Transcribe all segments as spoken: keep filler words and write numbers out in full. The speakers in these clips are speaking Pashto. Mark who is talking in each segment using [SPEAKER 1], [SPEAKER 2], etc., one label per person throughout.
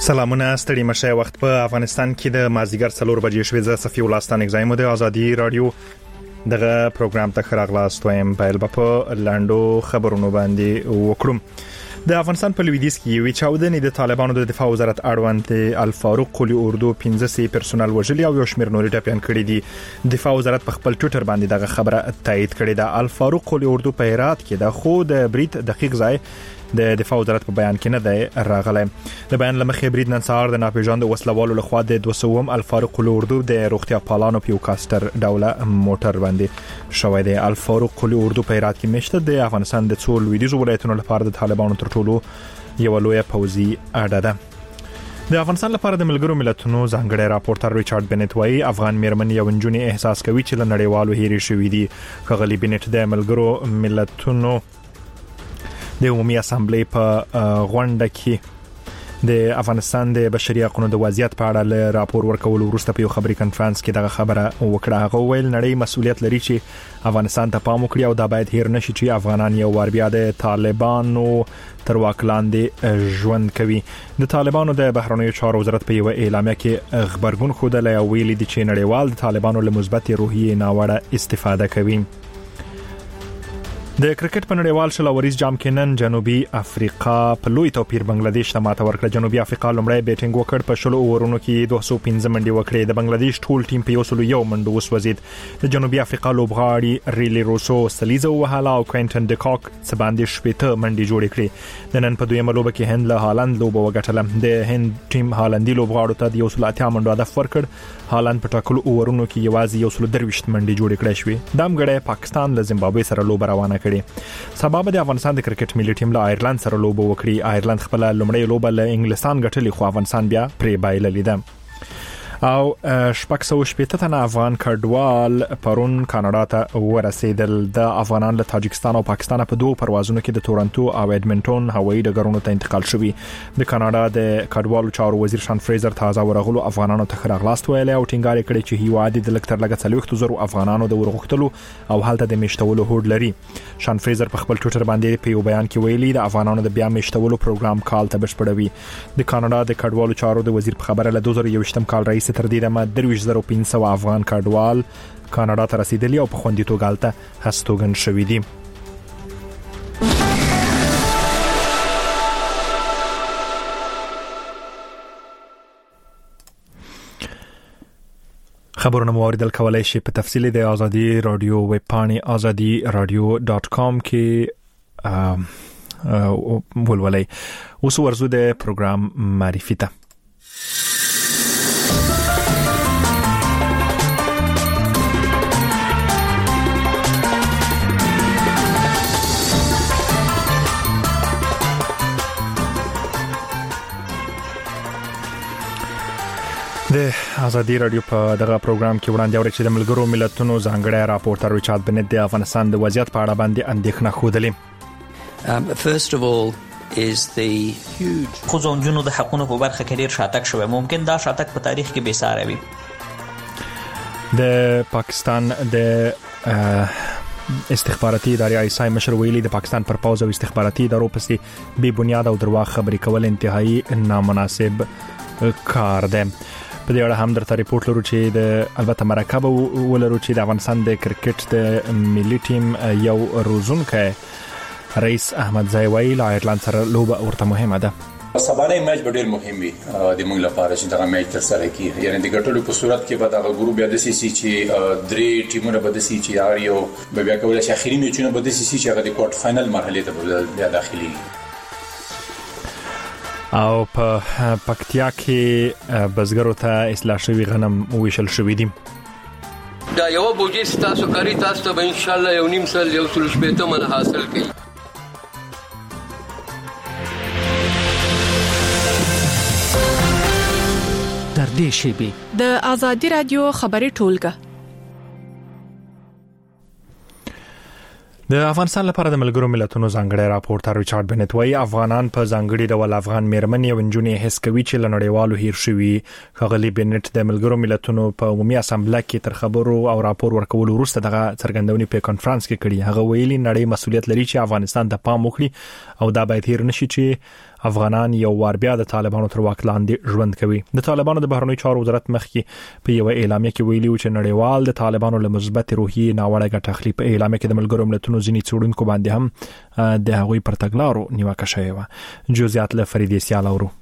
[SPEAKER 1] سلامونه ستړي مشه وخت په افغانستان کې د مازیګر څلور بجې شوې ز صفي ولستان اگزایم د ازادي رادیو دغه پروګرام ته خراغلاست وایم په په لاندو خبرونو باندې وکړم. د افغانستان په لویدیځ کې یو چاودنې د طالبانو د دفاع وزارت اړوند الفاروق قلی اردو پنځه سي پرسونل وژلي او یو شمېر نوري ټاپیان کړي دي. دفاع وزارت په خپل ټوئیټر باندې دغه خبره تایید کړې ده. الفاروق قلی اردو په هرات کې د خو د بریټ دقیق ځای د دفاع وزارت په بیان کې نه دی راغلی. د بیان لمخې برید نن سهار د ناپېژاندو وسلوالو لخوا د دوه سوم الفاروق قلی اردو د روغتیا پالانو په کاستر ډوله موټر باندې شوی دی. الفاروق قلی اردو په هرات کې مشته د افغانستان د څو لویدیځو ولایتونو لپاره د طالبانو تر ټولو یو لوی پوځي اډه ده. د افغانستان لپاره د ملګرو ملتونو ځانګړی راپورټر ریچارډ بنټ وايي افغان میرمن یو نجونې احساس کوي چې له نړیوالو هېرې شوې دي. ښاغلي بنټ د ملګرو ملتونو د عمومي اسامبلې په غونډه کې د افغانستان د بشري حقوقو د وضعیت په اړه له راپور ورکول وروسته په یو خبري کانفرنس کې دغه خبره وکړه. هغه ویل نړۍ مسؤلیت لري چې افغانستان ته پام وکړي او دا باید هیر نشي چې افغانان یو ور بیا د طالبانو تر واک لاندې ژوند کوي. د طالبانو د بهرنیو چارو وزارت په یو اعلامیه کې خبرګون خوده له ویلي دي چې نړیوال د طالبانو له مثبت روحیې ناوړه استفاده کوي. د کرکټ په نړیوال شلوریز جام کې نن جنوبي افریقا په لوی توپیر بنگلاديش ته ماته ورکړه. جنوبي افریقا لومړی بیټینګ وکړ په شلو اورونو کې دوه سوه پنځه منډې وکړې. د بنگلاديش ټول ټیم په یو سل یو منډو وسوځید. د جنوبي افریقا لوبغاړي ریلی روسو سلیزه وهاله او کوینټن ډکاک څه باندې شپږ منډې جوړې کړې. د نن په دویمه لوبه کې هند له هالند لوبه وګټله. د هند ټیم هالندي لوبغاړو ته د یو سل اتیا منډو هدف ورکړ. هالند په ټاکلو اورونو کې یوازې یو سل درویشت منډې جوړې کړې شوې. دامګړی پاکستان له زیمبابوې سره لوبه روانه کړې. سبب د افغانستان د کرکټ ملي ټیم له آیرلند سره لوبه وکړي. آیرلند خپل لومړی لوبه له انګلستان ګټلې خو افغانستان بیا پرې بایللې ده. او شپږ سوه شپږ تنه افغان کډوال پرون کاناډا ته ورسېدل. د افغانان له تاجکستان او پاکستان په دوه پروازونو کې د تورنټو او ایډمنټون هوایي ډګرونو ته انتقال شوي. د کاناډا د کډوالو چارو وزیر شان فریزر تازه ورغلو افغانانو ته خراغلاست ویلي او ټینګار کړی چې هیواد د لکټر لګ څلوېښت زره افغانانو د ورغښتلو او هلته د میشتولو هوډ لري. شان فریزر په خپل ټوئیټر باندې په یو بیان کې ویلي د افغانانو د بیا میشتولو پروګرام کال ته بشپړوي. د کاناډا د کډوالو چارو د وزیر په خبره له دوه زره یوویشتم کال رئیس تر دې دمه درویشت زره پنځه سوه افغان کډوال کاناډا ته رسیدلی او په خوندیتوب هلته هستوګن شوي دي. خبرونه مو اوریدل کولای شئ په تفصیل د ازادي رادیو ویب پاڼې ازادي رادیو ډاٹ کام کې ولولئ. اوس ورزو د پروګرام معرفي ته. د ازادي رادیو په دغه پروګرام کې وړاندې اوري چې د ملګرو ملتونو ځانګړی راپورټر ریچارډ بنټ د افغانستان د وضعیت په اړه باندې اندېښنه خوده.
[SPEAKER 2] Um, first of all is the huge
[SPEAKER 3] خو ځونجونو د حقوقو په برخه کې ډیر شاتک شوی. ممکن دا شاتک په تاریخ کې بې ساری وي.
[SPEAKER 1] د پاکستان د استخباراتي ادارې آی اس آی مشر ویلي د پاکستان پر پوز او استخباراتي ادارو پسې بې بنیاد او درواغ خبرې کول انتهایی نامناسب کار دی. په دې اړه هم درته ریپورت لرو چې د البته مرکب ولرو چې د افغانستان د کرکټ د ملي ټیم یو روزونکی رئیس احمد زایوی له آیرلند سره لوبه ورته مهمه ده.
[SPEAKER 4] سبانه میچ ډېر مهم وي د موږ لپاره چې دا میچ تر سره کیږي. یعنی د ګټلو په صورت کې به دا ګروپ بیا د سی سی چې درې ټیمونه به د سی چې یار یو به بیا کولای شي اخري میچونه به د سی سی چې هغه د کوارټر فائنل مرحله ته بیا داخلي.
[SPEAKER 1] او په پکتیا کې بزګرو ته اصلاح شوی غنم ویشل شوی دي.
[SPEAKER 5] دا یو بوجي تاسو کاری تاسو ته ان شاء الله یو نیم سل یو سل شپږ من حاصل کړئ.
[SPEAKER 6] در دې شی
[SPEAKER 7] د ازادي رادیو خبري ټولګه.
[SPEAKER 1] د افغانستان لپاره د ملګرو ملتونو ځانګړی راپورټر ریچارډ بنټ وايي افغانان په ځانګړي ډول افغان میرمنې او نجونې حس کوي چې له نړیوالو هیر شوي. ښاغلي بنټ د ملګرو ملتونو په عمومي اسامبله کې تر خبرو او راپور ورکولو وروسته دغه څرګندونې په کانفرنس کې کړي. هغه ویلي نړۍ مسؤلیت لري چې افغانستان ته پام وکړي او دا باید هیر نشي چې افغانان یو وار بیا د طالبانو تر واک لاندې ژوند کوي. د طالبانو د بهرنیو چارو وزارت مخکې په یو اعلامیه کې ویلي و چې نړیوال د طالبانو له مثبت روحیې ناوړه ګټه اخلي. په اعلامیه کې د ملګرو ملتونو ځینې څېړونکو باندې هم د هغوی پر تګلارو نیوکه شوې وه. جزئیات له فریدې سیال اورو.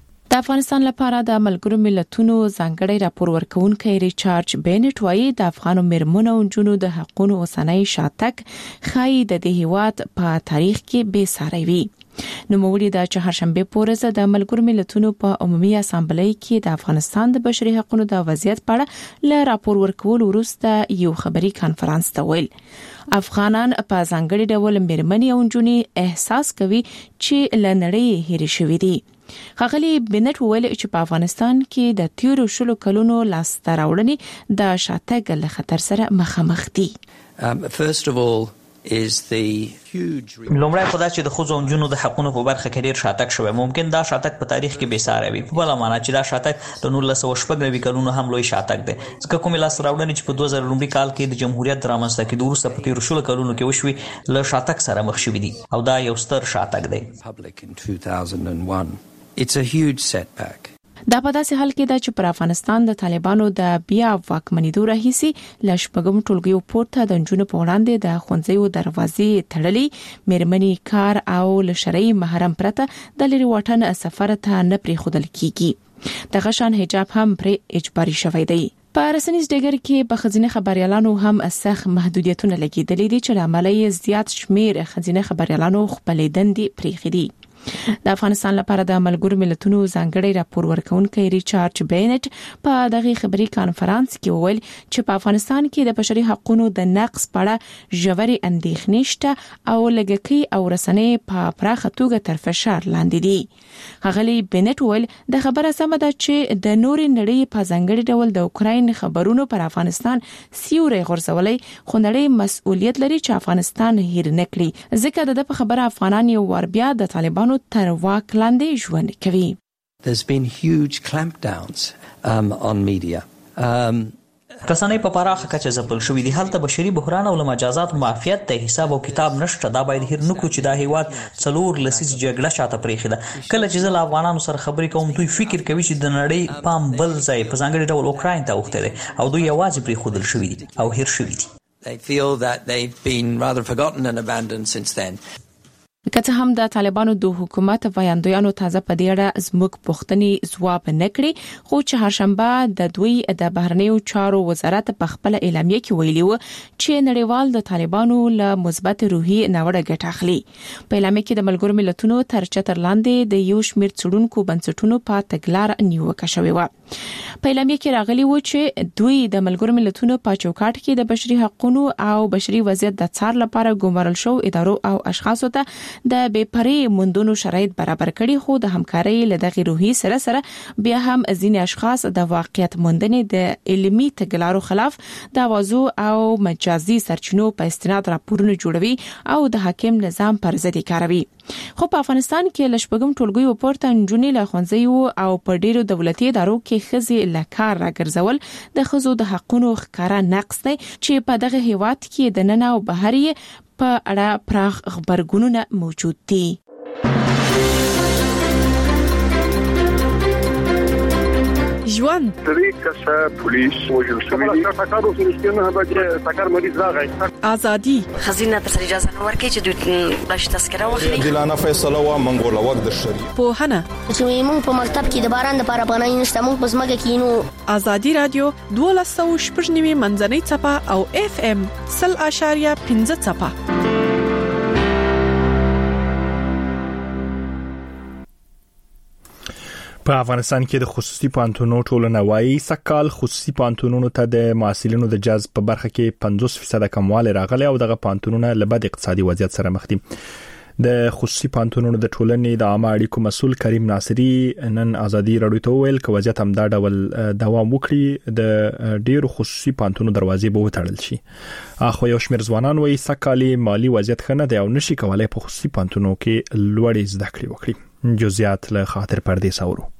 [SPEAKER 7] د افغانستان لپاره د ملګرو ملتونو ځانګړی راپور ورکونکي ریچارډ بینټ وایي د افغانو مېرمنو او نجونو د حقوقو اوسنۍ شاتګ ښایي د دې هیواد په تاریخ کې بې ساری وي. نوموړي د چهارشنبه پورې د ملګرو ملتونو په عمومي اسامبلۍ کې د افغانستان د بشري حقوقو د وضعیت په اړه له راپور ورکولو وروسته یو خبري کانفرنس ته ویل افغانان په ځانګړي ډول مېرمنې او نجونې احساس کوي چې له نړۍ هېرې شوې دي. ښاغلي بنټ وویل چې په افغانستان کې د تیرو شلو کلونو لاسته راوړنې د شاتګ له خطر سره مخامخ دي.
[SPEAKER 2] Um, first of all is the huge
[SPEAKER 3] لومړی خدای چې د ښځو او نجونو د حقوقو په برخه کې ډیر شاتګ شوی. ممکن دا شاتګ په تاریخ کې بې ساری وي. په بله معنا چې دا شاتګ د نولس سوه شپږ نوي کلونو هم لوی شاتګ دی. ځکه کومې لاسته راوړنې چې په دوه زره لومړي کال کې د جمهوریت د رامنځته کېدو وروسته په تیرو شلو کلونو کې وشوي له شاتګ سره مخ شوي دي او دا یو ستر شاتګ دی.
[SPEAKER 2] public in two thousand one. It's a huge setback.
[SPEAKER 7] دا په داسې حال کې ده چې پر افغانستان د طالبانو د بیا واکمنېدو راهیسې له شپږم ټولګیو پورته د نجونو په وړاندې د ښوونځیو دروازې تړلې، مېرمنې کار او له شرعي محرم پرته د لرې واټن سفر ته نه پرېښودل کیږي. دغه شان حجاب هم پرې اجباري شوی دی. په رسنیز ډګر کې په ښځینه خبريالانو هم سخت محدودیتونه لګیدلې دي چې له امله یې زیات شمیر ښځینه خبريالانو خپلې دندې پرېښې دي. د افغانستان لپاره د ملګرو ملتونو ځانګړی راپور ورکونکي ریچارډ بینټ په دغه خبري کانفرنس کې وویل چې په افغانستان کې د بشري حقوقو د نقض په اړه ژورې اندېښنې شته او لږکي او رسنۍ په پراخه توګه تر فشار لاندې دي. ښاغلي بینټ وویل د خبره سمه ده چې د نورې نړۍ په ځانګړي ډول د اوکراین خبرونو پر افغانستان سیوري غورځولای خو نړۍ مسؤلیت لري چې افغانستان هیر نه کړي ځکه د په خبره افغانان یو ور بیا د طالبانو تر واک لاندې ژوند کوي.
[SPEAKER 2] There's been huge clampdowns um, on media. Um,
[SPEAKER 3] رسنۍ په پراخه کچه ځپل شوې دي. هلته بشري بحران او مجازات معافیت ته حساب او کتاب نشته. دا باید هیر نکړو چې دا هیواد څلور لسیز جګړه شاته پرېښې ده. کله چې زه له افغانانو سره خبرې کوم دوی فکر کوي چې د نړۍ پام بل ځای په ځانګړي ډول اوکراین ته اوښتی دی او دوی یوازې پرېښودل شوي دي او هیر شوي دي.
[SPEAKER 2] They feel that they've been rather forgotten and abandoned since then.
[SPEAKER 7] که څه هم د طالبانو د حکومت وایاندویانو تازه په دې اړه زموږ پوښتنې ځواب نه کړي خو چې هرشنبه د دوی د بهرنیو چارو وزارت په خپل اعلامیه کې ویلي و چې نړیوال د طالبانو له مثبت روحي ناوړه ګټه اخلي. په اعلامیه کې د ملګرو ملتونو تر چتر لاندې د یو شمېر څېړونکو بنسټونو په تګلارې نیوکه شوې و. په اعلامیه کې راغلي و چې دوی د ملګرو ملتونو په چوکاټ کې د بشري حقوقو او بشري وضعیت د څار لپاره ګمارل شو ادارو او اشخاصو ته د بې پرې موندونو شرایط برابر کړي خو د همکارۍ له دغه روحي سره سره بیا هم ځینې اشخاص د واقعیت موندنې د علمي تګلارو خلاف د اوازو او مجازي سرچینو په استناد راپورونه جوړوي او د حاکم نظام پر ضد کاروي. خو په افغانستان کې له شپږم ټولګیو پورته نجونې له ښوونځیو او په ډیرو دولتي ادارو کې ښځې له کار راګرځول د ښځو د حقوقو ښکارا نقض دی چې په دغه هیواد کې د نن او بهر یې په اړه پراخ خبرګونونه موجود دي.
[SPEAKER 8] ژوند
[SPEAKER 9] درې کسه پولیس وژل شوي دي. ټاکارو سره نه بچي ټاکار مریض راغی.
[SPEAKER 8] ازادي
[SPEAKER 10] خزینه تر اجازه نه ورکړي چې دوی بلش تذکره واخلي.
[SPEAKER 11] دلانه فیصله وا منګوله وخت د شری
[SPEAKER 8] په هنه
[SPEAKER 10] چې موږ په مکتب کې د باران د پاره پناه نشته موږ په زمګه کې نو
[SPEAKER 8] ازادي رادیو دوه سوه شپږ نوي منځنۍ چپه او اف ام صفر اشاریه پنځه چپه.
[SPEAKER 1] په افغانستان کې د خصوصي پانتونو ټولنه وايي سکهال خصوصي پانتونونو ته د محصلینو د جذب په برخه کې پنځوس فیصد کموالی راغلی او دغه پانتونونه له بد اقتصادي وضعیت سره مخ دي. د خصوصي پانتونونو د ټولنې د عامه اړیکو مسؤل کریم ناصری نن ازادي رادیو ته ویل چې وضعیت هم دا ډول دوام وکړي د ډیرو خصوصي پانتونو دروازې به وتړل شي. اخو یو شمېر ځوانان وايي سکهالي مالی وضعیت خنه دی او نشي کولای په خصوصي پانتونو کې لوړې زده کړې وکړي. جزئیات له خاطر پردیس اورو.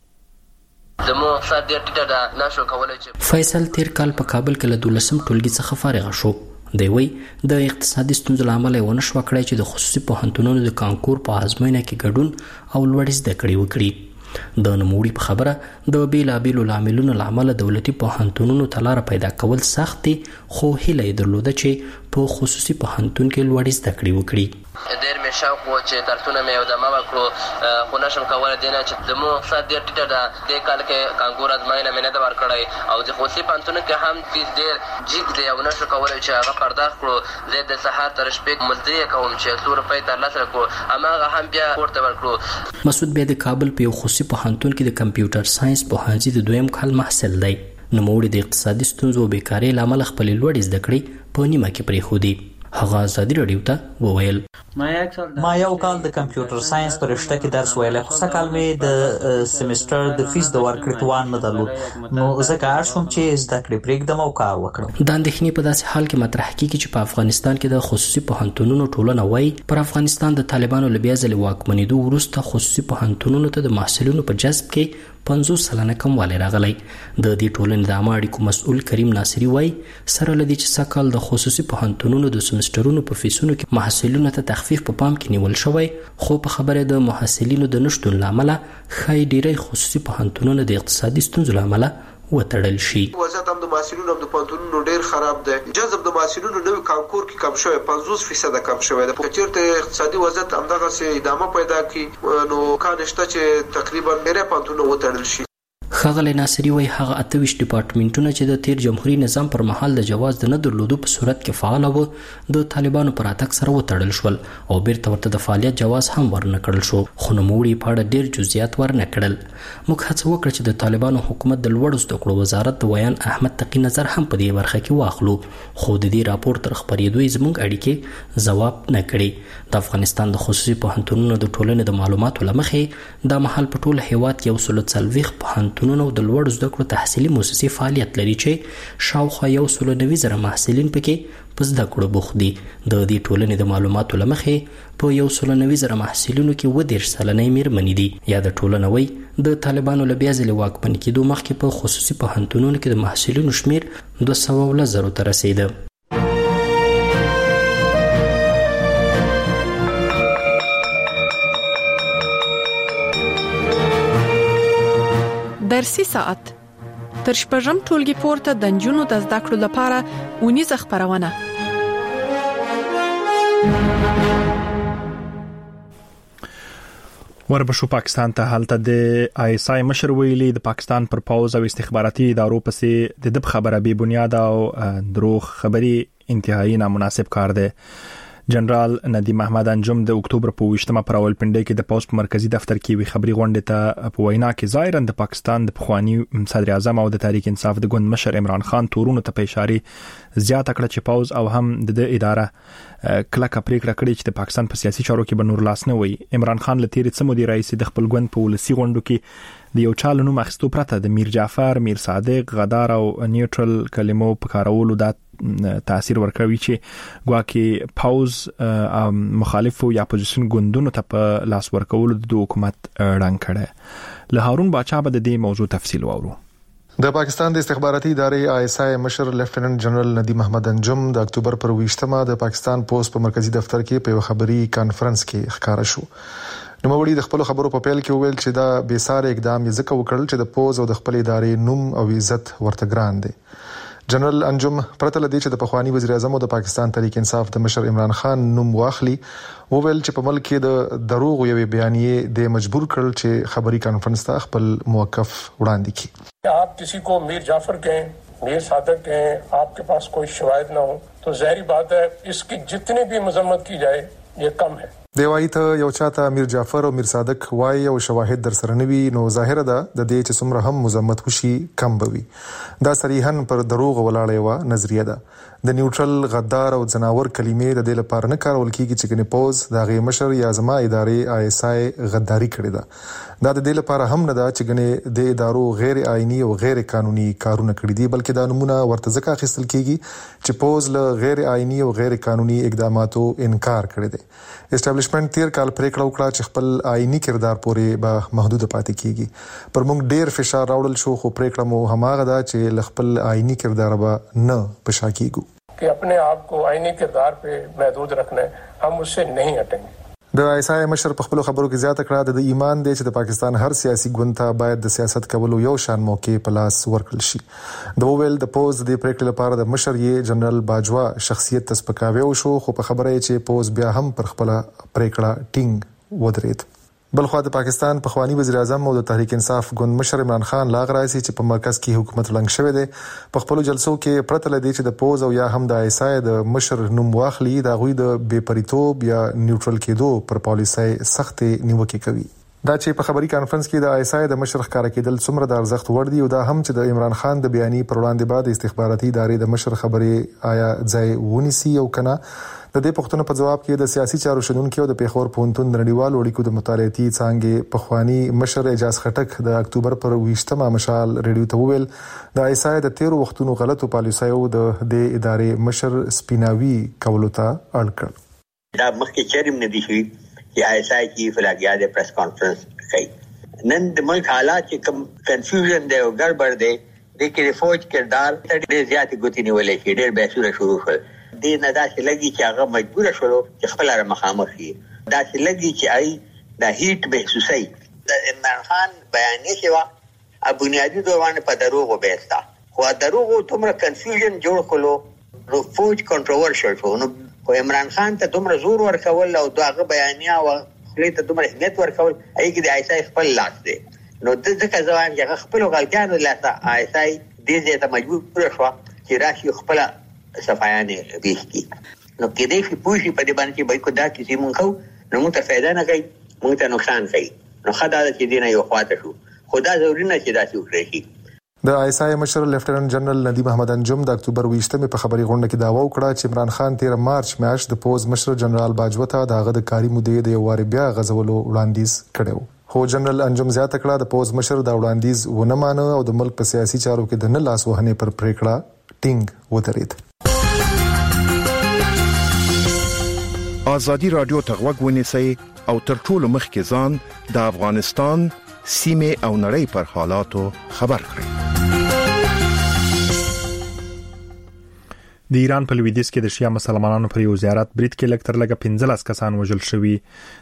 [SPEAKER 5] زموږ اقتصاد ډېر ټیټه ده نشو کولای چې
[SPEAKER 6] فیصل تیر کال په کابل کې له دولسم ټولګي څخه فارغ شو
[SPEAKER 12] دی وی د اقتصادي ستونزو له امله ونه شو کړی چې د خصوصي پوهنتونونو د کانکور په ازموینه کې ګډون او لوړ زده کړې وکړي. د نوموړي په خبره د بیلابیلو لاملونو له امله دولتي پوهنتونونو ته لاره پیدا کول سخت دي، خو هیله یې درلوده چې په خصوصي پوهنتون کې لوړ زده کړې وکړي.
[SPEAKER 13] ډېر مې شوق و چې درسونه مې ودمه وکړو، خو نشم کولی دی نه چې زموږ اقتصاد ډېر ټیټه ده. دې کال کې کانکور ازموینه مې نه ده ورکړی او د خصوصي پوهنتونونو کې هم فیس ډېر جګ دی او نشو کولی چې هغه پرداخت کړو. زه د سهار تر شپې مزدوري کوم چې څو روپۍ ترلاسه کړو، هماغه هم بیا کور ته ورکړو.
[SPEAKER 12] مسعود بیا د کابل په یو خصوصي پوهنتون کې د کمپیوټر ساينس پوهنځي د دویم کال محصل دی. نوموړي د اقتصادي ستونزو او بیکارۍ له امله خپلې لوړې زده کړې په نیمه کې پرېښودې. هغه ازادي راډیو ته وویل
[SPEAKER 3] ما یو کال د کمپیوټر ساينس په رشته کې درس ویلی، خو څه کال مې د سیمسټر د فیس د ورکړې توان نه درلود، نو ځکه اړ شوم چې زده کړې پرېږدم او کار وکړم.
[SPEAKER 12] دا اندېښنې په داسې حال کې مطرح کېږي چې په افغانستان کې د خصوصي پوهنتونونو ټولنه وایي پر افغانستان د طالبانو له بیا ځلې واکمنېدو وروسته خصوصي پوهنتونونو ته د محصلینو په جذب کې پنځوس سلنه کموالی راغلی. د دې ټولنې د عامه اړیکو مسؤل کریم ناصري وایي سره له دې چې سږ د خصوصي پوهنتونونو د سمسټرونو په فیسونو کې محصلینو ته تخفیف په پام کې نیول شوی، خو په خبره د محصلینو د نشتون له امله ښایي ډیری خصوصي پوهنتونونه د اقتصادي ستونزو له امله وتړل شي.
[SPEAKER 14] وضعیت هم د محصلینو هم د پوهنتونونو ډیر خراب دی. جذب د محصلینو نوي کانکور کې کم شوی، پنځوس فیصد کم شوی دی. که چیرته اقتصادي وضعیت همدغسې ادامه پیدا کړي نو امکان شته چې تقریبا ډیری پوهنتونونه وتړل شي.
[SPEAKER 12] ښاغلی ناصري وایي هغه اته ویشت ډیپارټمنټونه چې د تیر جمهوري نظام پر مهال د جواز د نه درلودو په صورت کې فعاله وو د طالبانو په راتګ سره وتړل شول او بیرته ورته د فعالیت جواز هم ورنه کړل شو، خو نوموړي په اړه ډیر جزئیات ورنه کړل. موږ هڅه وکړه چې د طالبانو حکومت د لوړو زده کړو وزارت د ویان احمد تقي نظر هم په دې برخه کې واخلو، خو د دې راپور تر خپرېدو یې زموږ اړیکې ځواب نه کړي. د افغانستان د خصوصي پوهنتونونو د ټولنې د معلوماتو له مخې دا مهال په ټول هیواد کې یو سل څلوېښت پوهنتونونه او د لوړو زده کړو تحصیلي مؤسسې فعالیت لري چې شاوخوا یو سل نوي زره محصلین پکې په زده کړو بوخت دي. د دې ټولنې د معلوماتو له مخې په یو سل نوي زره محصلینو کې اووه دېرش سلنې میرمنې دي. یا د ټولنه وایي د طالبانو له بیا ځلې واکمن کېدو مخکې په خصوصي پوهنتونونو کې د محصلینو شمیر دوه سوه اووه زرو ته رسېده.
[SPEAKER 8] درسي ساعت تر شپږم ټولګي پورته د نجونو د زده کړو لپاره اونیزه خپرونه.
[SPEAKER 1] وربشو پاکستان ته حالت د آی اس آی مشر ویلي د پاکستان پر پاوز او استخباراتي ادارو پسې د دب خبره بی بنیاد او دروغ خبري انتهایی نامناسب کار دی. جنرال ندیم احمد انجم د اکتوبر په ویشتمه پر راولپنډي کې د پوز په مرکزی دفتر کې وی خبري غونډه ته په وینا کې ظاهرا د پاکستان د پخوانی صدر اعظم او د تحریک انصاف د ګوند مشر عمران خان تورونو ته په اشاره زیاته کړه چې پوز او هم د اداره کلکه پریکړه کړې چې د پاکستان په سیاسي چارو کې بنور لاس نه وي. عمران خان لتیری سمودي رئیس د خپل ګوند په ولسی غونډو کې د یو چالو نوم اخستو پرته د میر جعفر، میر صادق، غدار او نیوټرل کلمو په کارولو د تاثیر ورکوي چې ګواکې پاوز مخالفو یا اپوزیشن ګوندونو ته په لاس ورکولو د حکومت رنګ کړي. له هارون باچا به د دې موضوع تفصیل واورو.
[SPEAKER 15] د پاکستان د استخباراتي ادارې آی اس آی مشر لیفټیننټ جنرال ندیم احمد انجم د اکتوبر پر ویشتمه د پاکستان پوسټ په مرکزی دفتر کې په خبري کانفرنس کې ښکارا شو. نوموړي د خپل خبرو په پیل کې وویل چې دا بې ساري اقدام یې ځکه وکړل چې د پوز او د خپل ادارې نوم او عزت ورته ګران دی. جنرال انجم پرته لدی چې د پخوانی وزیر اعظم او د پاکستان تحریک انصاف د مشر عمران خان نوم واخلي، وویل چې په ملک کې د دروغ یوې بیانیه د مجبور کړل چې خبري کانفرنس ته خپل موقف وړاندې کړي.
[SPEAKER 16] آپ کسی کو میر جعفر کہیں، میر صادق کہیں، آپ کے پاس کوئی شواہد نہ ہو تو ظاہری بات ہے اس کی جتنی بھی مذمت کی جائے یہ کم ہے.
[SPEAKER 15] دی وایي ته یو چاته میر جعفر او میر صادق وایي او شواهد در سره نوي نو ظاهر ده د دې چې څومره هم مذمت وشي کم بوي. دا صریحاً پر دروغ ولاړې و نظریه ده. د نیوټرل، غدار او زناور کلمې د دې لپاره نه کارول کیږي چې کني پوز د غي مشر یا زما ادارې آی اس آی غداری کړې ده. دا د دې لپاره هم نه ده چې کني د ادارو غیر آئینی او غیر قانوني کارونه کړې دي، بلکې دا نمونه ورته ځکه اخیستل کیږي چې پوز له غیر آئینی او غیر قانوني اقداماتو انکار کړی دی. اسټابلیشمنت تیر کال پریکړه وکړه چې خپل آئینی کردار پورې به محدود پاتې کیږي. پر موږ ډیر فشار راوړل شو خو پریکړه مو هماغه ده چې خپل آئینی کردار به نه پشا کیږي.
[SPEAKER 16] कि अपने आप को आईनी किरदार पे महदूद रखना है, हम उससे नहीं हटेंगे।
[SPEAKER 15] د ایسای مشر په خپل خبرو کې زیاته کړه د ایمان دی چې د پاکستان هر سیاسي ګوند ته باید د سیاست کولو یو شان موقع په لاس ورکړل شي. د وویل د پوز د پریکړې لپاره د مشر یې جنرال باجوا شخصیت تسپکاوي او شو، خو په خبره یې چې پوز بیا هم پر خپل پریکړه ټینګ ودرېد. بلخو د پاکستان پخوانی وزیر اعظم او د تحریک انصاف ګوند مشر عمران خان لاغ راځي چې په مرکز کې حکومت لنګ شوی دی. په خپل جلسو کې پرته لدی چې د پوز او یا هم د ایسای د مشر نوم واخلي، دا غوي د بې پریتوب یا نیوټرل کېدو پر پالیسي سخت نیوکه کوي. دا چې په خبري کانفرنس کې د ایسای د مشر ښکارا کېدل څومره د ارزښت وړ دی، او دا هم چې د عمران خان د بیاني پر وړاندې بعد استخباراتي ادارې د مشر خبرې آیا ځای ونیسي او کنه. د دې پوښتنې په جواب کې د سیاسي چارو شنونکو د پیښور پوهنتون نړیوال اړیکو د مطالعاتي څانګې پخوانی مشر اعجاز خټک د اکتوبر پر ویشتمه مشال ریډیو ته وویل د ایسای د تیرو وختونو غلطو پالیسیو د دې ادارې مشر سپیناوي کولو ته اړ کړ.
[SPEAKER 17] دا مخکې چرېم نه دي شوي چې ایسای کې فلاګیا د پریس کانفرنس کوي. نن د ملک حالات چې کوم کنفیوژن دی او ګډوډ دی، د کې فوج کردار ډېر زیاتې ګوتې نیولې شي، ډېر بحثونه شروع شول. دې نه داسې لګي چې هغه مجبور شول چې خپل سره مخامخ شي. داسې لګي چې ای د هیټ محسوسي د عمران خان بیانې شوا ا بنیادی دوانه په دروغو بیستا، خو دروغو تومره کنفیوژن جوړ کړو نو فوج کنټروورشل شو. نو عمران خان ته دومره زور ورکول او دغه بیانیا او خپل ته دومره اهمیت ورکول، ای کې د ایسای خپل لاس دی. نو د ځکه ځوان چې خپل غلطیانو لاسه ایسای دې ته مجبور شو چې راشي خپل صفایانه بیستی. نو کې دې په پوښي په دې باندې چې بای کو دا کیسې مونږ خو نو موږ ته فائدہ نه کوي، موږ ته نقصان کوي. نو خدای دې دې نه یو خواته شو، خدا ضروري نه چې دا څه وکړي.
[SPEAKER 15] د ایسای مشر لیفټیننټ جنرال ندیم احمد انجم د اکتوبر ویشتمه په خبري غونډه کې داوا وکړه چې عمران خان تیر مارچ میاشت د پوز مشر جنرال باجوا ته د هغه د کاری مودې د یو وار بیا غزولو وړاندیز کړو. خو جنرال انجم زیاته کړه د پوز مشر د وړاندیز ونه مانه او د ملک په سیاسي چارو کې د نه لاس وهنې پر پریکړه ټینګ ودرېد.
[SPEAKER 18] ازادي رادیو ته غوږ ونیسئ او تر ټولو مخکې ځان د افغانستان سیمه او نړۍ پر حالاتو خبر کړئ.
[SPEAKER 1] د ایران په لویدیځ کې د شیا مسلمانانو پر یو زیارت برید کې لږ تر لږه پنځلس کسان وژل شوي.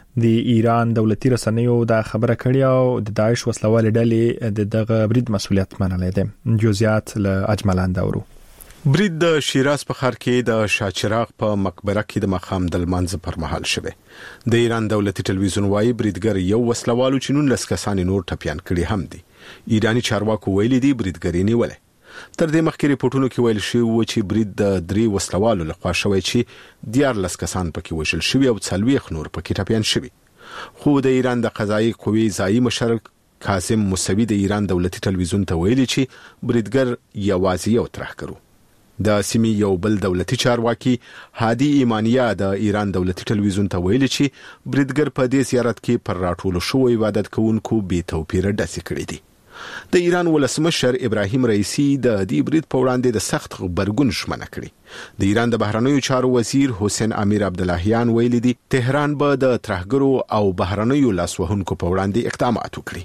[SPEAKER 1] د ایران دولتي رسنیو دا خبره کړې او د داعش وسلوال ډلې د دغه برید مسؤلیت منلی دی. جزئیات له اجملاند اورو.
[SPEAKER 19] برید د شیراز په ښار کې د شاچراغ په مقبره کې د مخام د لمانځه پر مهال شوه. د ایران دولتي ټلویزیون وايي بریدګر یو وسلوالو چې نولس کسان نور ټپيان کړي هم دي. ایرانی چارواکو ویلي دي بریدګر نیولې. تر دې مخکې ریپورتونو کې ویل شوی و چې برید د درې وسلوالو لخوا شوی چې دیارلس کسان پکې وژل شوي او څلوېښت نور پکې ټپيان شوي. خو د ایران د قضایي قوې ځایي مشر کاظم موسوي د ایران دولتي ټلویزیون ته ویلي چې بریدګر یوازې یو ترهګر. د سیمې یو بل دولتي چارواکي هادي ایمانیا د ایران دولتي ټلویزیون ته ویلي چې بریدګر په دې زیارت کې پر راټولو شوی عبادت کوونکو بې توپیره ډزې کړې دي. د ایران ولسمشر ابراهیم رئیسی د دې برید په وړاندې د سخت غبرګون ژمنه کړې. د ایران د بهرنیو چارو وزیر حسین امیر عبداللهیان ویلي دي تهران به د ترهګرو او بهرنیو لاسوهونکو په وړاندې اقدامات وکړي.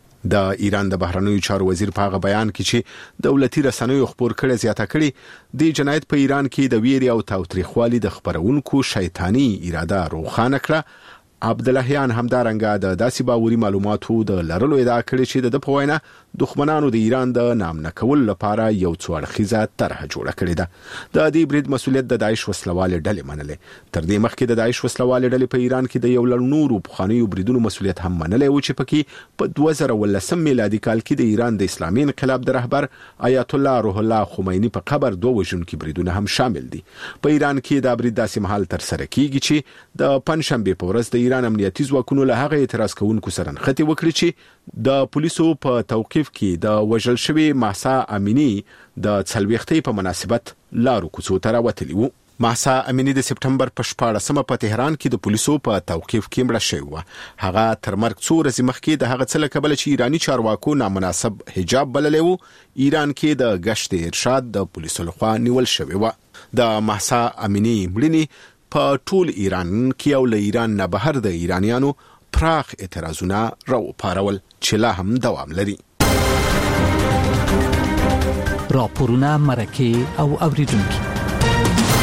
[SPEAKER 19] د ایران د بهرنیو چارو وزیر په هغه بیان کې چې دولتي رسنیو خبر کړي زیاته کړي د جنایت په ایران کې د ویري او تاوتریخوالي د خبرونکو شیطانی اراده روښانه کړه. عبداللهیان همدارنګه د داسې باوري معلوماتو د لرلو ادعا کړې چې د په وینا دښمنانو د ایران د نامنه کول لپاره یو څو اړخیزه طرح جوړه کړې ده. د دې برید مسؤلیت د داعش وسلوال ډلې منلې. تر دې مخکې د داعش وسلوال ډلې په ایران کې د یو لړ نورو پخوانیو بریدونو مسؤلیت هم منلې و چې پکې په دوه زره ولسم میلادي کال کې د ایران د اسلامي انقلاب د رهبر آیت الله روح الله خمینی په قبر دوه وژونکي بریدونه هم شامل دي. په ایران کې دا برید داسې مهال تر سره کیږي چې د پنځشنبه په ورځ د ایران امنیتي ځواکونو له هغه اعتراض کوونکو سره نښتې وکړي چې د پولیسو په توقیف کې د وژل شوی مهسا امینی د څلوېښتۍ په مناسبت لارو کوڅو ته راوتلی و. مهسا امینی د سپټمبر په شپاړسمه په تهران کې د پولیسو په توقیف کې مړه شوې وه. هغه تر مرګ څو ورځې مخکې د هغه څه له کبله چې ایراني چارواکو نامناسب حجاب بللی و ایران کې د ګشت ارشاد د پولیسو لخوا نیول شوې وه. د مهسا امینی مړینې په ټول ایران کې او له ایران نه بهر د ایرانیانو پراخ اعتراضونه راوپارول چې لا هم دوام لري.
[SPEAKER 6] راپورونه مرکه او اوریدونکي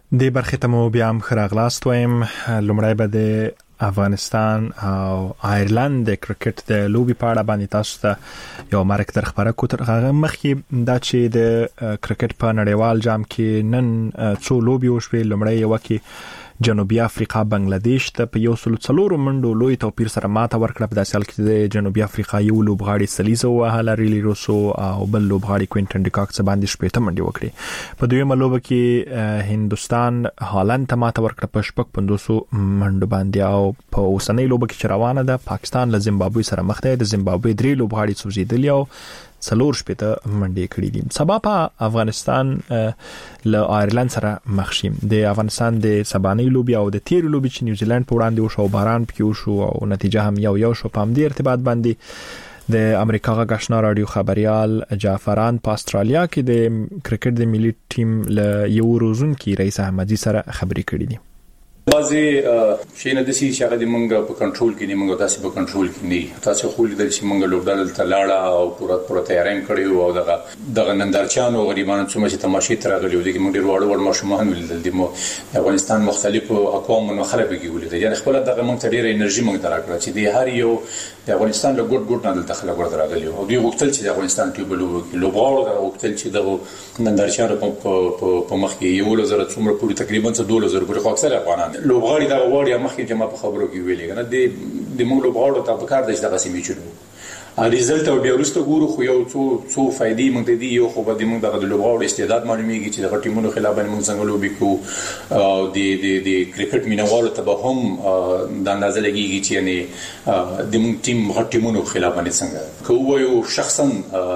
[SPEAKER 1] د برخه ته مو بیا هم خراغلاست وایم. لومړی به د افغانستان او آیرلند د کرکټ د لوبي په اړه باندې تاسو ته یو مرکه در خبره کو. تر هغه مخکې دا چې د کرکټ په نړیوال جام کې نن څو لوبي وشوې. لومړی یو کې جنوبي افریقا بنگلاديش ته په یو سل څلور منډو لوی توپیر سره ماته ورکړه. په داسې حال کې د جنوبي افریقا یو لوبغاړي سلیزو وهله ریلی روسو او بل لوبغاړي کوینټن ډیکاک څخه باندې شپږ منډي وکړي. په دویمه لوبه کې هندستان هالند ته ماته ورکړه په شپږ پنځوس منډو باندې. او په اوسنۍ لوبه کې چې روانه ده پاکستان له زیمبابوې سره مخ دی. د زیمبابوې درې لوبغاړي سوځیدلي او څلور شپږ منډي کړې دي. سبا په افغانستان له آیرلند سره مخ شي. د افغانستان د سبانۍ لوبي او د تیر لوبي چې نیوزیلند په وړاندې وشو باران پکې وشو او نتیجه هم یو یو شو. په همدې ارتباط باندې د امریکا غږ آشنا رادیو خبريال جعفران په استرالیا کې د کرکټ د ملي ټیم له یو روزونکي رئیس احمدي سره خبرې کړې دي.
[SPEAKER 4] بعضی شي نه د سي چې هغه د منګه په کنټرول کې نه منګه تاسو په کنټرول کې نه تاسو خو لیدل چې منګه لوبډال ته لاړه او پوره پوره تیاریم کړی او دغه دغه نندارچانو غریبانو څومره چې تماشې ترغلي ودي موږ ډیر وړ وړ ماشومان ولیدل دي. مو افغانستان مختلفو اقوام او خلک کې ولیدل. یعنی خپل دغه موږ ته ډیر انرژي موږ درکړه چې د هر یو د افغانستان له ګډ ګډ نه دلته خلک ورغلي او دوی غوښتل چې د افغانستان ټیوب لوبغاړو دغه غوښتل چې دغه نندارچانو په په مخ کې یو لزر څومره پوری تقریبا څه دوه لزر پوری خو اکثر افغانان لوبغاړي دا وړیا مخکې چې ما په خبرو کې ویلې کنه د د موږ لوبغاړو ته په کار د دغه سیمې چلو ا ریزلټ او بیا وروسته ګورو خو یو څو څو فائدې موږ ته دي. یو خو به د موږ دغه لوبغاړو استعداد معلومیږي چې د ټیمونو خلاف باندې موږ څنګه لوبي کوو او د د د کرکټ مینوالو ته به هم د اندازه لګيږي چې یعنی د موږ ټیم غټ ټیمونو خلاف باندې څنګه کوو. یو شخصا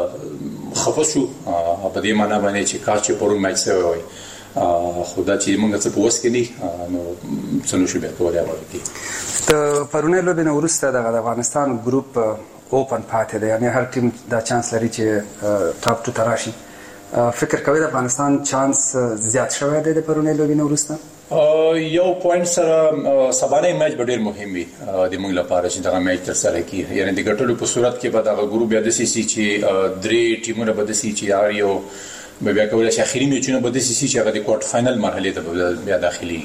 [SPEAKER 4] خفصو په دې معنی باندې چې کار چې پرون میچ سره وای خدا چې موږ څه پوس کې نه نو څنګه شو به کولای ورته.
[SPEAKER 20] ته پرونه لوبې نو ورسته د افغانستان ګروپ اوپن پاتې دی. یعنی هر ټیم دا چانس لري چې ټاپ ټو تراشي. فکر کوي د افغانستان چانس زیات شوی دی د پرونه لوبې نو ورسته.
[SPEAKER 4] یو پوینټ سره سبانه میچ ډېر مهم وي د موږ لپاره چې دا میچ تر سره کیږي. یعنی د ګټلو په صورت کې به دا ګروپ بیا د سي سي چې درې ټیمونه به د سي چې یار یو بیا کولای شي اخیری میچونه به د سي سي چې هغه د کوارټر فائنل مرحله ته بیا داخلي.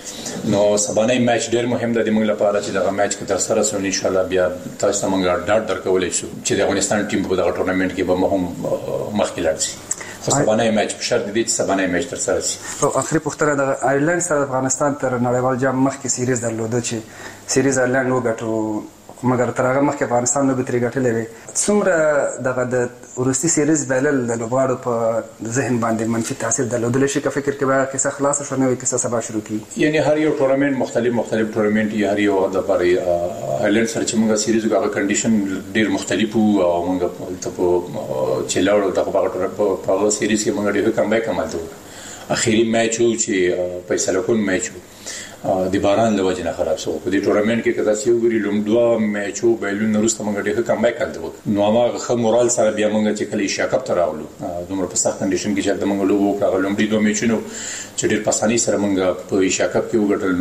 [SPEAKER 4] نو سبانه میچ ډېر مهم دی د موږ لپاره چې دا میچ کې تر سره سو ان شاء الله بیا تاسو ته موږ ډاډ درکولای شو چې د افغانستان ټیم په دغه ټورنمنت کې به مهم مخکې لاړ شي. خو سبانه میچ په شرط دي چې سبانه میچ تر سره شي.
[SPEAKER 20] او اخري پوښتنه د آیرلند سره افغانستان تر نړیوال جام مخکې سیریز درلوده چې سیریز آیرلند وګټو مګر تر هغه مخکې افغانستان نو به ترې ګټلې وي. څومره دغه د ورستي سیریز بلل د لوبغاړو په ذهن باندې منفي تاثیر درلودلی شي که فکر کې به کیسه خلاصه شو نوې کیسه سبا شروع کیږي.
[SPEAKER 4] یعنی هر یو ټورنمنت مختلف مختلف ټورنمنت یې هر یو د لپاره آیرلند سره چې موږ سیریز هغه کنډیشن ډیر مختلف او موږ ته په چلاړو دغه په هغه سیریز کې موږ ډیر کم بیک عملته اخیری میچ و چې فیصله کون میچ و د باران له وجې نه خراب شو. په دې ټورنمنت کې کدا سی وګوري لومډوا میچو بیلون وروسته موږ ډېر کم بیک کړو. نو هغه خه مورال سره بیا موږ چې کلی شاکپ تر راولو دومره په سخت کنډیشن کې چې موږ لوبو کړو. لومډي دوه میچونو چې ډېر پسانی سره موږ په شاکپ کې وګټل.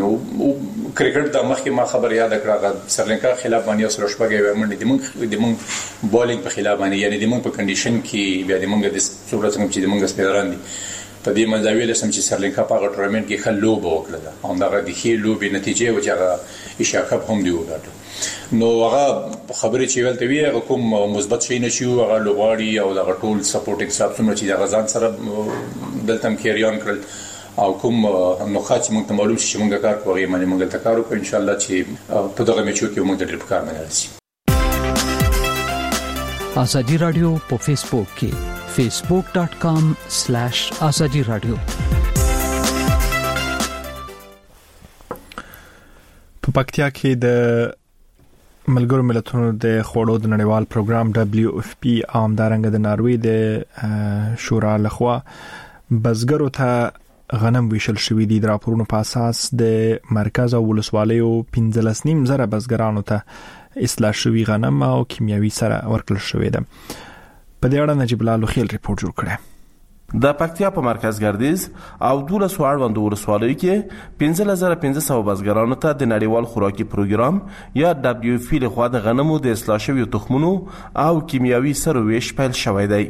[SPEAKER 4] نو کرکټ د مخکې ما خبر یاد کړه سرلنکا خلاف باندې سره شپږ ومنډي د موږ د موږ بولینګ په خلاف باندې یعنی د موږ په کنډیشن کې بیا د موږ د څومره څنګه چې د موږ سپیدران دي په دې منځوي لسم چې سرلنکا په ټورنمنت کې خل لوب وکړه. هم دغه د خې لوبې نتیجه و چې هغه اشاکپ هم دی وګټه. نو هغه خبرې چې ولته وی هغه کوم مثبت شي نشي هغه لوبغاړي او دغه ټول سپورټینګ سټاف څومره چې د غزان سره دلته کېریان کړل او کوم نوخات چې موږ ته معلوم شي موږ کار کوو یې معنی موږ ته کار وکړو ان شاء الله چې په دغه میچو کې موږ ډېر کار منل شي.
[SPEAKER 6] آزادی رادیو په فیسبوک کې facebook dot com slash azadi radio.
[SPEAKER 1] په پکتیا کې د ملګرو ملتونو د خوړو د نړیوال پروګرام دبليو اف پی عامدارنګ د ناروی د شورا لخوا بزګرو ته غنم ویشل شوې دي. د راپورونو په اساس د مرکز او ولسوالیو پنځلس نیم زره بزګرانو ته اصلاح شوی غنم او کیمیاوي سره ورکړل شوې ده. په دې اړه نجیب الله لوخیل ریپورت جوړ کړی.
[SPEAKER 21] د پکتیا په مرکز ګردیز او دولس اړوند ولسوالیو کې پنځه هزار پنځه سوه بزګرانو ته د نړیوال خوراکي پروګرام یا دبليو اف پی لخوا د غنمو د اصلاح شویو تخمونو او کیمیاوي سرو ویش پیل شوی دی.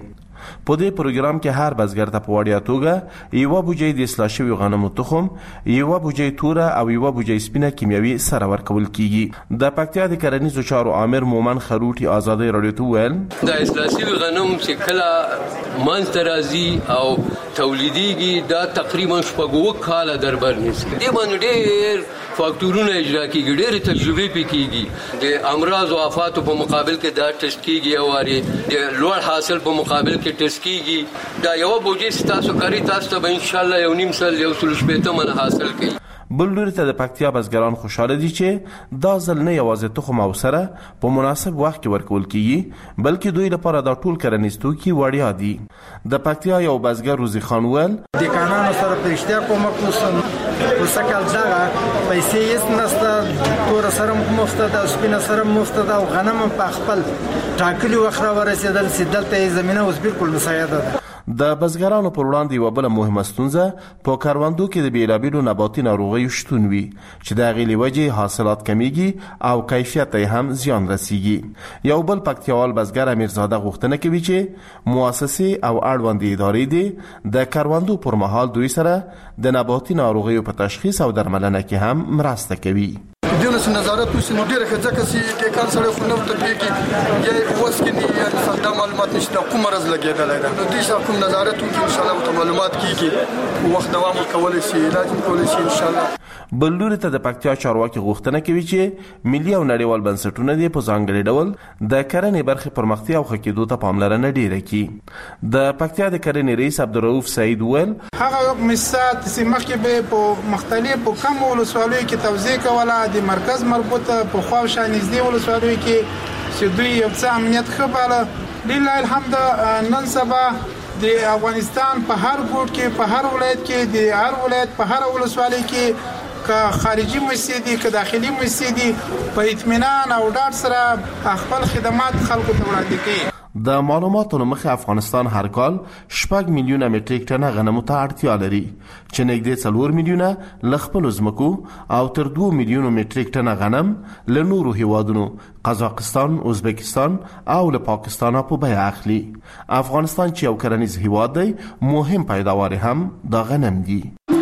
[SPEAKER 21] په دې پروګرام کې هر بزګر ته په وړیا توګه یوه بوجۍ د اصلاح شوي غنمو تخم، یوه بوجۍ توره او یوه بوجۍ سپینه کیمیاوي سره ورکول کیږي. د پکتیا د کرنیزو چارو عامر مومن خروټي ازادي رادیو ته ویل
[SPEAKER 5] د اصلاح شوي غنم چې کله منځته راځي او تولیدیږي دا تقریبا شپږ اووه کاله در بر نیسي. دې باندې ډېر فاکتورونه اجرا کیږي، ډېرې تجربې پې کیږي. د امراض او آفاتو په مقابل کې دا ټیسټ کیږي او د لوړ حاصل په مقابل کې ټیسټ کیږي. دا یوه بوجۍ چې تاسو کاري تاسو ته به انشاءالله یو نیم سل یو سل شپېته منه حاصل کوي.
[SPEAKER 21] بل لوري ته د پکتیا بزګران خوشاله دي چې دا ځل نه یوازې تخم او سره په مناسب وخت کې ورکول کیږي، بلکې دوی لپاره دا ټول کرنیز توکي وړیا دي. د پکتیا یو بزګر روزي خان ویل
[SPEAKER 2] د کانونو سره په اشتیا کومک وسم په سکل دغه پیسې یې نسته، تور سره مفته ده، سپینه سره مفته ده او غنم په خپل ټاکلي وخت را ورسېدل چې دلته زمينه اوس بالکل مساعده ده.
[SPEAKER 21] د بزګرانو پر وړاندې یوه بله مهمه ستونزه په کروندو کې د بېلابېلو نباتي ناروغیو شتون وي چې د هغې له وجې حاصلات کمیږي او کیفیت ته هم زیان رسیږي. یو بل پکتیاوال بزګر امیرزاده غوښتنه کوي چې مؤسسې او اړوندې ادارې دې د کروندو پر مهال دوی سره د نباتي ناروغیو په تشخیص او درملنه کې هم مرسته کوي.
[SPEAKER 22] دونه سره نظارت وشي نو ډیره ځکه چې د کار سره خو نو ته کې یا اوس کې نه یا د معلومات نشته کوم مرز لګیدل دی نو دې څخه کوم نظارت وکړي ان شاء الله ته معلومات کیږي وخت دوام کول شي علاج کول شي ان شاء الله.
[SPEAKER 21] بل لوري ته د پکتیا چارواکي غوښتنه کوي چې ملي او نړیوال بنسټونه دې په ځانګړي ډول د کرنې برخې پرمختیا او ښه کېدو ته پاملرنه ډیره کړي. د پکتیا د کرنې رئیس عبدالرؤف سعید ویل
[SPEAKER 23] هغه مسات چې مخکې به په مختلفو کم ولسوالیو کې توزیع کوله د مرکز مربوطه په خواوشا نږدې ولسوالیو کې چې دوی یو څه امنیت ښه باله. لله الحمد نن سبا د افغانستان په هر ګوټ کې په هر ولایت کې د هر ولایت په هر ولسوالۍ کې که خارجي مسجدي که داخلي مسجدي په اطمینان او ډاډ سره خپل خدمات خلکو ته وړاندې کوي.
[SPEAKER 21] د معلوماتو له مخې افغانستان هر کال شپږ میلیونه مټریک ټنه غنمو ته اړتیا لري چې نږدې څلور میلیونه له خپلو ځمکو او تر دوه میلیونو مټریک ټنه غنم له نورو هیوادونو قزاقستان، ازبکستان او له پاکستان په بیه اخلي. افغانستان چې یو کرنیز هیواد دی مهم پیداوار هم دا غنم دي.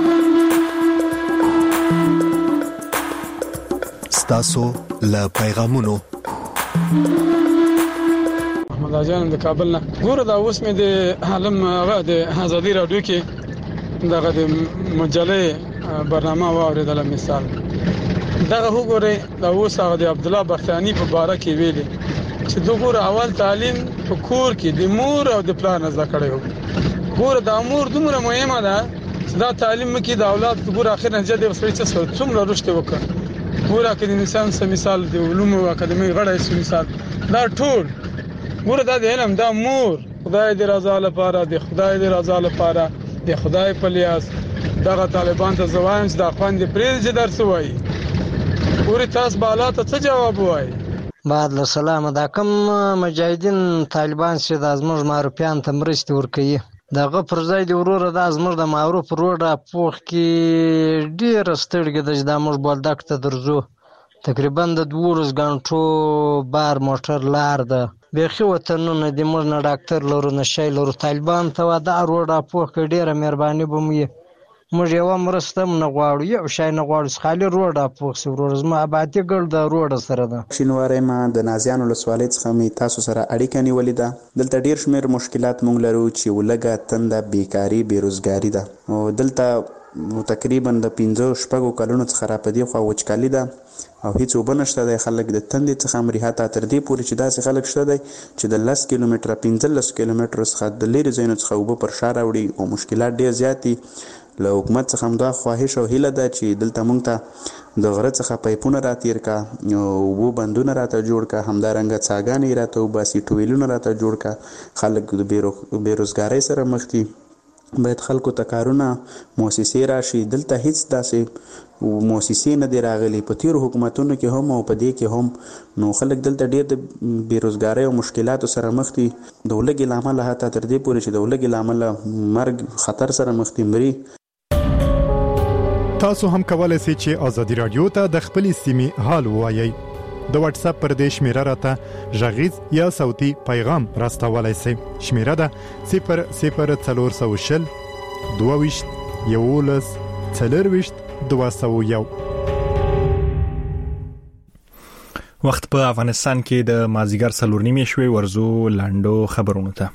[SPEAKER 24] ستاسو له پیغامونو
[SPEAKER 25] محمد جان د کابل نه ګوره دا اوس مې د عالم هغه د ازادي رادیو کې دغه د مجلې برنامه واوریدله مثال دغه وګوره دا اوس هغه د عبد الله بختیانی په باره کې ویلي چې دغه اول تعلیم په کور کې د مور او د پلان زده کړو. ګوره د امور دومره مهمه ده چې دا تعلیم کې د اولاد ګوره اخر نتیجه د وسوي څه څومره رشد وکړي. ګوره کې د انسان سم مثال د علومو اکاډمي غړی سم مثال دا ټول ګوره دا د علم دا مور خدای دې رضا لپاره د خدای دې رضا لپاره د خدای په لیاس دغه طالبان ته زوایم چې د خوند پریز درس وایي ګوره تاسو بالا ته څه جواب وایي.
[SPEAKER 26] بعد له سلام دا کوم مجاهدین طالبان چې د ازمر معرفیان ته مرستي ورکوي دغه پر ځای دی وروره د ازمر د معروف روډه پوخ کې ډیر ستړي د جدامر بولدک ته درځو تقریبا د دوه غنټو بار موټر لار ده بیخي وطنونه د موږ نه ډاکټر لرو نه شي لرو طالبان ته دا روډه پوخ ډیره مهرباني بومي موږ یو مرسته نه غواړو یو شي نه غواړو خالي روډه پوخ سره زما آبادی ګل د روډه سره ده.
[SPEAKER 27] شینواره ما د نازیانو له سوالې څخه می تاسو سره اړیکه نیولې ده. دلته ډیر شمیر مشکلات مونږ لرو چې ولګه تنده بیکاری بیروزګاری ده او دلته تقریبا د پنځه شپږو کلونو څخه را پدې خو وچکالي ده او هیڅ وبه نشته دی. خلک د تندې څخه امریحاته تر دې پورې چې داسې خلک شته دی چې د لس کیلومتره پنځلس کیلومترو څخه د لرې ځایونو څخه اوبه پر شا راوړي او مشکلات ډېر زیات دي. له حکومت څخه همدا خواهش او هیله ده چې دلته موږ ته د غره څخه پایپونه راتیر کا اوبو بندونه راته جوړ کا همدارنګه څاګانې راته وباسي ټویلونه راته جوړ کا. خلک د بیروزګارۍ سره مخ دي باید خلکو ته کارونه مؤسسې راشي. دلته هیڅ داسې مؤسسې نه دی راغلي په تیرو حکومتونو کې هم او په دې کې هم نو خلک دلته ډیر د بیروزګارۍ او مشکلاتو سره مخ دي. د ولګي له امله حتی تر دې پورې چې د ولګي له امله مرګ خطر سره مخ دي مري.
[SPEAKER 1] تاسو هم کولای شئ چې ازادي رادیو ته د خپلې سیمې حال ووایي. د واتس اپ پر دې شمیره راته ژغیز یا صوتي پیغام راستولای شئ. شمیره ده صفر صفر څلور سوه شل دوه ویشت یولس څلرویشت دوه سوه یو. وخت په افغانستان کې د مازیګر څلور نیمې شوي. ورزو لاندو خبرونو ته.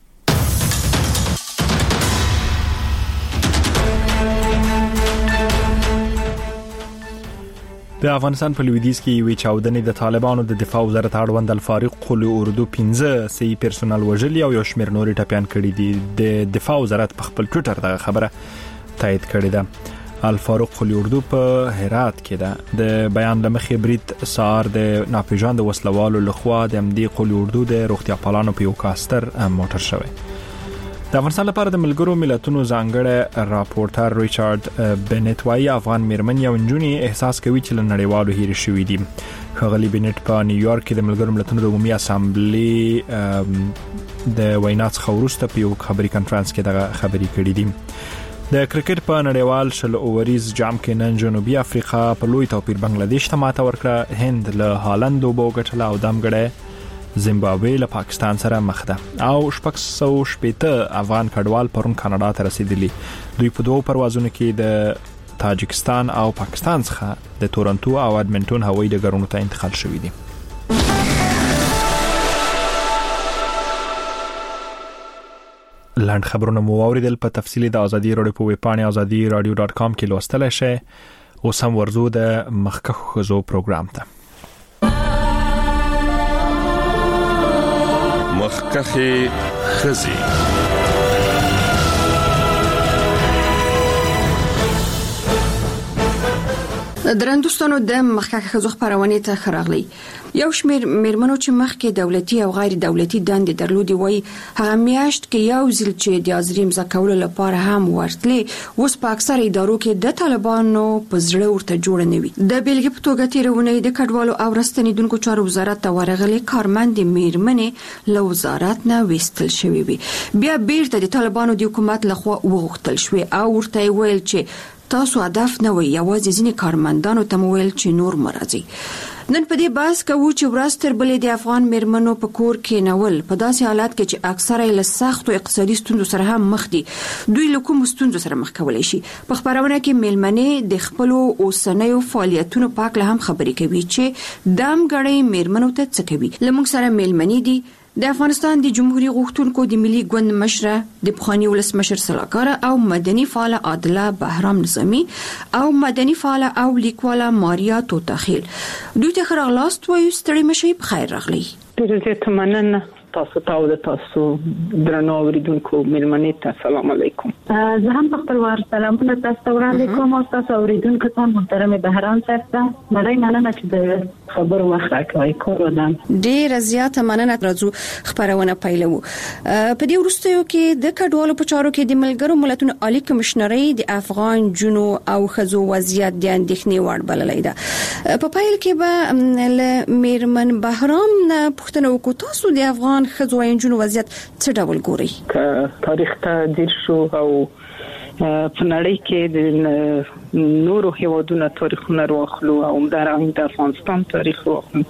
[SPEAKER 1] د افغانستان په لویدیځ کې یوې چاودنې د طالبانو د دفاع وزارت اړوند الفاروق قلی اردو پنځه سي پرسونل وژلي او یو شمېر نوري ټپيان کړي دي. د دفاع وزارت په خپل ټوئیټر دغه خبره تایید کړې ده. الفاروق قلی اردو په هرات کې ده. د بیان لمخې برید سار د ناپېژاند وسلوالو لخوا د امدی قلی اردو د روغتیا پالانو په یو کاستر موټر شوی. د افغانستان لپاره د ملګرو ملتونو ځانګړی راپورټر ریچارډ بنټ وايي افغان میرمن یو نجونی احساس کوي چې له نړیوالو هیر شوي دي. ښاغلي بنټ په نیویارک کې د ملګرو ملتونو د عمومي اسامبلې د وینا څخه وروسته په یو خبري کانفرنس کې دغه خبري کړې دي. د کرکټ په نړیوال شل اووریز جام کې نن جنوبي افریقا په لوی توپیر بنگلاديش ته ماته ورکړه. هند له هالند وبو ګټله او دمګړی زیمبابوې له پاکستان سره مخ ده او شپږ سوه شپېته افغان کډوال پرون کاناډا ته رسیدلی. دوی په دوه پروازونو کې د تاجکستان او پاکستان څخه د تورنټو او اډمنټون هوایي ډګرونو ته انتقال شوي دي. لاند خبرونه مو اوریدل. په تفصیلی د ازادي رادیو په ویب پاڼه ازادي رادیو ډاټ کام کې لوستلای شئ. اوس هم ورزو د مخکښو ښځو پروګرام ته.
[SPEAKER 3] مخکښې ښځې.
[SPEAKER 7] درندوستانو د مخکښ ښځو خبرونه ته خراغلی. یو شمېر میرمنو چې مخکې دولتي او غیر دولتي دندې درلودي وای هغه میاشت کې یو ځل چې د ازریم زکول لپاره هم ورتلې اوس په اکثر ادارو کې د طالبانو په زړه ورته جوړ نه وي. د بیلګې په توګه تیرونه د کډوالو او راستنیدونکو چارو وزارت ته ورغلي کارمند میرمنې له وزارت نه وستل شوې وي. بیا بیرته د طالبانو د حکومت لخوا وغوښتل شوې او ورته ویل چې تاسو هدف نه وي یوازې ځینې کارمندانو ته مویل چې نور مرضی. نن په دې باس کوو چې ورستر بلې د افغان میرمنو په کور کې نول په داسې حالات کې چې اکثره له سخت او اقتصادي ستونزو سره هم مخ دي. دوی له کوم ستونزو سره مخ کولای شي. په خبرونه کې میلمنې د خپل اوسنیو فعالیتونو په اړه هم خبرې کوي چې دام غړې میرمنو ته څه کوي. لمونږ سره میلمنې دي د افغانستان د جمهوریت غوښتونکو د ملي ګوند مشره د پخوانی ولسمشر سلاکار او مدني فعال عادله بهرام نظامی او مدني فعال او لیکواله ماریا توتاخیل. دوی ته خراغلاست وایو. ستړي مشي په خیر راغلی.
[SPEAKER 9] ډېر زیات مننه تاسو ته او د تاسو درنو اوریدونکو میلمنې ته سلام علیکم.
[SPEAKER 10] زه هم په خپل وار سلامونه تاسو ته وړاندې کوم او تاسو اوریدونکو ته محترم بهرام صاحب ته ډېر مننه چې د خبرو وخت راکوي. کور ودان
[SPEAKER 7] ډېر زیات مننه. راځو خبرونه پیلو. په دې وروستیو کې د کډوالو په چارو کې د ملګرو ملتونو عالی کمشنري د افغان جنو او خزو وضعیت د اندېښنې وړ بللای ده. په پایل کې به ل میرمن بهرام نه پوښتنه وکړو تاسو د افغان خزو او جنو وضعیت څه ډول ګوري؟
[SPEAKER 9] تاریخ ته دیر شو او په نړۍ کې د نورو هیوادونو تاریخونه واخلو او همدارنګه د افغانستان تاریخ واخلو.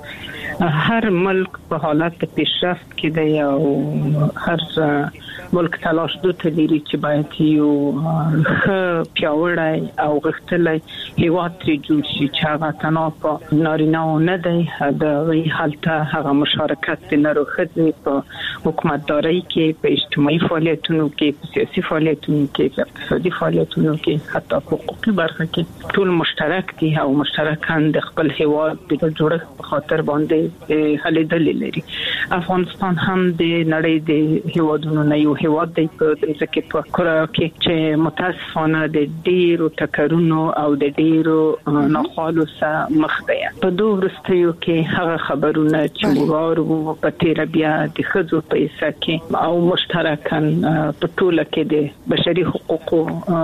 [SPEAKER 9] هر ملک په حالت د پیشرفت کې دی او هر ملک تلاش دوته لري چې باید یو ښه پیاوړی او غښتلی هیواد ترې جوړ شي چې هغه تنها په نارینه‌و نه دی. د هلته هغه مشارکت د نرو ښځې په حکومتدارۍ کې په اجتماعي فعالیتونو کې په سیاسي فعالیتونو کې په اقتصادي فعالیتونو کې حتی په حقوقي برخه کې ټول مشترک دي او مشترکاً د خپل هیواد د جوړښت په خاطر باندې هلې دلې لري. افغانستان هم د نړۍ د هیوادونو نه یو هیواد دی په ځکه په کورا کې چې متاسفانه د ډیرو ټکرونو او د ډیرو ناخوالو سره مخ دی. په دوه ورستیو کې هغه خبرونه چې ورو په تیر بیا د خځو په حصہ کې او مشترکاً په ټوله کې د بشري حقوقو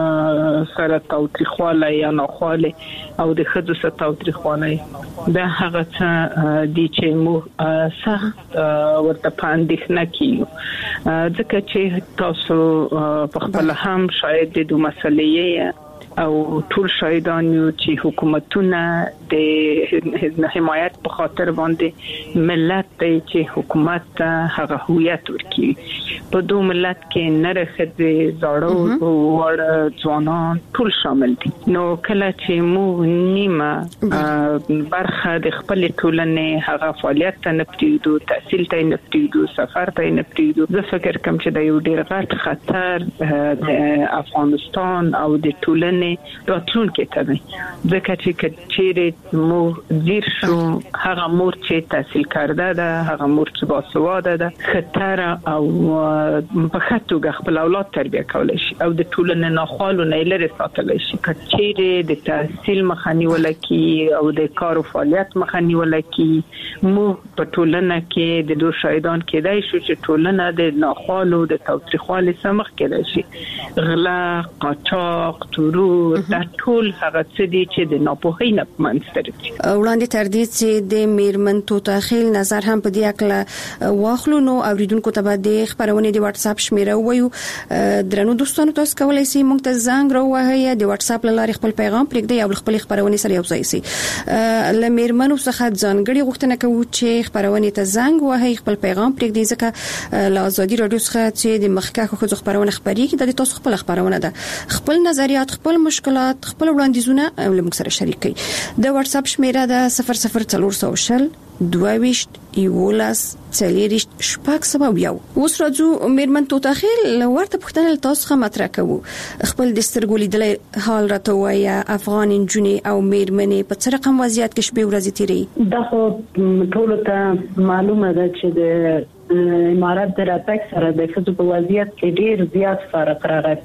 [SPEAKER 9] سره تاوتریخواله یا ناخواله او د خځو سره تاوتریخواله دا هغه څه دي چې مو سخت ورته پاندښنه کیو ځکه چې تاسو په خپل هم شاید د دوه مسلې او ټول شاهدان یو چې حکومتونه د حمایت په خاطر باندې ملت ته چې حکومت هغه هویت ورکړي په دوه ملت کې نرخ د زړو وړ ځوانان ټول شامل دي نو کله چې مو نیمه برخه د خپل ټولنې هغه فعالیت ته نپټیدو تحصیل ته نپټیدو سفر ته نپټیدو زه فکر کوم چې د یو ډیر غټ خطر د افغانستان او د ټولنې راتلونکي ته دی ځکه چې چیرې مو زیر شو هغه مور چې تحصیل کرده ده هغه مور چې باسواده ده خطر او په خاطر خپل اولاد تربیه کولای شي او د ټولنې ناخوالو نه لري ساتلی شي کچېره د تحصیل مخنی ولکې او د کار او فعالیت مخنی ولکې مو په ټولنه کې د دوه شاهدان کېدای شو چې ټولنه د ناخوالو د تاوتریخوالي سمخ کېدای شي غلا قاچاق تورو دا ټول هغه څه دي چې د ناپوهۍ نه منځته راځي
[SPEAKER 7] وړاندې تر دې چې د میرمن توتاخیل نظر هم په دې اکله واخلو نو اوریدونکو ته به د خبرونه د واتس اپ شمیره وایو درنو دوستانو تاسو کولای شئ موږ ته زنګ راوهئ د واتس اپ لارې خپل پیغام پرېږدئ او خپل خبرونه سره یو ځای شي ل میرمنو څخه ځانګړي غوښتنه کوو چې خبرونه ته زنګ وهئ خپل پیغام پرېږدئ ځکه ل ازادي رادیو څخه چې د مخکې خو خبرونه خبري د تاسو خپل خبرونه ده خپل نظریات خپل مشکلات خپل وړاندیزونه موږ سره شریک کړئ د واتس اپ شمیره ده صفر صفر څلور سوه شل دویشت یولاس څلېرشت شپږ سوه یو اوس راځو میرمن توتاخیل ورته پوښتنه تاسو هم مطرح کوو خپل د سترګو لیدلې حال راته وایي افغان نجونې او میرمنې په څه رقم وضعیت کې شپې ورځې تیري
[SPEAKER 10] دا خو ټول ته معلومه ده چې د امارات د راتګ سره د ښځو په وضعیت کې ډیر زیات فرق راغی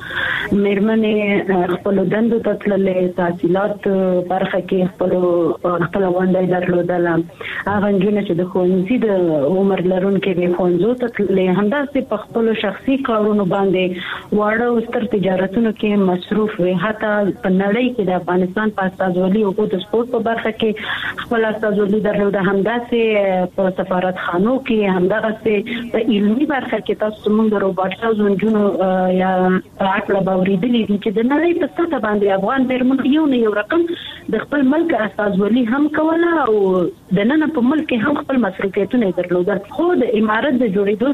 [SPEAKER 10] میرمنې خپل دندو ته تللې تحصیلات برخه کې خپل خپل ونډه درلودله هغه نجونې چې د ښوونځي د عمر لرونکو د ښوونځو ته تللې همداسې په خپل شخصي کارونو باندې واړه او ستر تجارتونو کې مصروف وي حتی په نړۍ کې د افغانستان په استازولي او د سپورت په برخه کې خپل استازولي درلوده همداسې په سفارتخانو کې هم دغه په علمي برخه کې تاسو موږ د روباټ زونجونو یا راکړه باورېدلې دي چې د نړۍ په سطح باندې افغان میرمن یو نه یو رقم د خپل ملک استازولي هم کوله او د نن په ملک هم خپل مسؤلیتونه درلودل خو د امارات د جوړېدو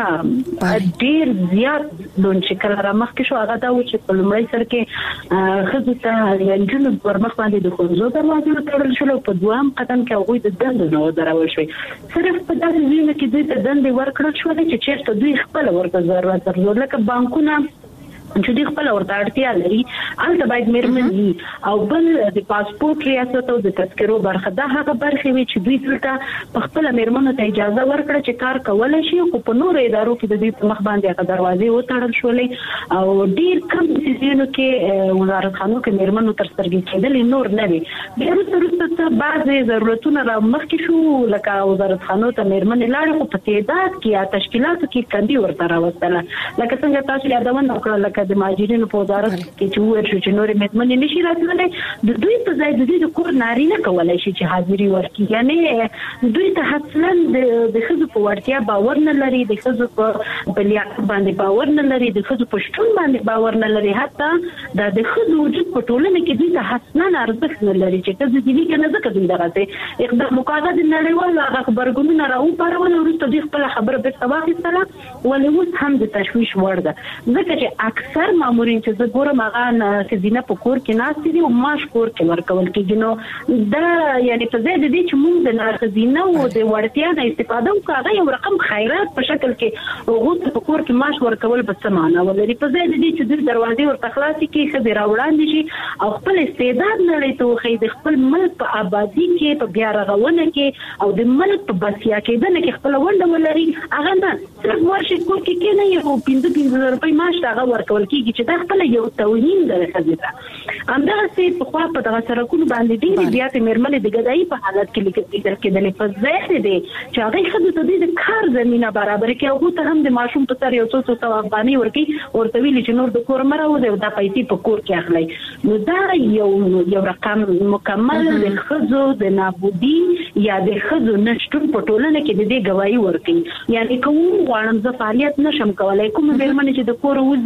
[SPEAKER 10] سره ډیر زیات لون چې کله را مخکې شو هغه دا و چې په لومړي سر کې خزو ته یانجونو پر مخ باندې د خونځو دروازې تړل شول په دوام قدم کې هغه د دندو نو درول شوی صرف په داسې ځینو کې د دندې ورکړل شو چې چیرته دوی خپل ورته ضرورت درلود لکه بانکونه چې دوی خپل ورته اړتیا لري البته باید میرمن وي او بل د پاسپورت ریاست او د تذکرو برخه دا هغه برخه وي چې دوی ته په خپل میرمنو ته اجازه ورکړه چې کار کولای شي خو په نور ادارو کې د دوی په مخ باندې هغه دروازې وتړل شولې او ډیر کم سیزونو کې وزارتخانو کې میرمنو تر سترګې کېدل نور نه وي بیا وروسته بعضي ضرورتونه را مخکې شو لکه وزارتخانو ته میرمن لاړې خو په تعداد کې یا تشکیلاتو کې کمی ورته راوستله لکه څنګه تاسو یادونه وکړه د ماجرینو په وزارت کې چې ور شو چې نور مېرمنې نشي راتللی د دوی په ځای د دوی د کور نارینه کولای شي چې حاضري ورکړي یعنی دوی ته اصلا د ښځو په وړتیا باور نه لري د ښځو په لیاقت باندې باور نه لري د ښځو په شتون باندې باور نه لري حتی د ښځو وجود په ټولنه کې دوی ته اصلا ارزښت نه لري چې ښځې دي کنه ځکه دوی دغه اقدام مقاعده د نړیوال هغه خبرګونونه راوپارول وروسته دوی خپل خبره به واخیستله ولې اوس هم د تشویش وړ ده ځکه چې اکثر مامورین چې زه ګورم هغه خزینه په کور کې ناست دي او معاش کور کې ورکول کېږي نو دا یعنی په ځای د دې چې موږ د خزینه او د وړتیا نه استفاده وکړو هغه یو رقم خیرات په شکل کې هغه په کور کې معاش ورکول به څه معنا ولري په ځای د دې چې د دروازې ورته خلاصې کې خزې راوړاندې شي او خپل استعداد نړۍ ته وښيي د خپل ملک په آبادی کې په بیا رغونه کې او د ملک په بسیا کېدنه کې خپل ونډه ولري هغه نه صرف ورشي کور کې کې نه یو پنځه پنځه روپۍ معاش هغه ورکول کېږي چې دا خپل یو توهین دی خزیته همداسې په خوا په دغه سرکونو باندې ډېرې زیاتې میرمنې د ګدایي په حالت کې لیدل کېدلې په ځای دی چې هغې ښځو ته د کار زمینه برابر کړي هغو ته هم د ماشوم په سر یو څو څو سوه افغانۍ ورکړي ورته ویلي چې نور د کور مه راوځئ او دا پیسې په کور کې اخلئ نو دا یو یو رقم مکمل د ښځو د نابودي یا د ښځو نشتون په ټولنه کې د دې ګواهي ورکوي یعنې که وغواړم زه فعالیت نشم کولی کومه میرمنې چې د کور وځي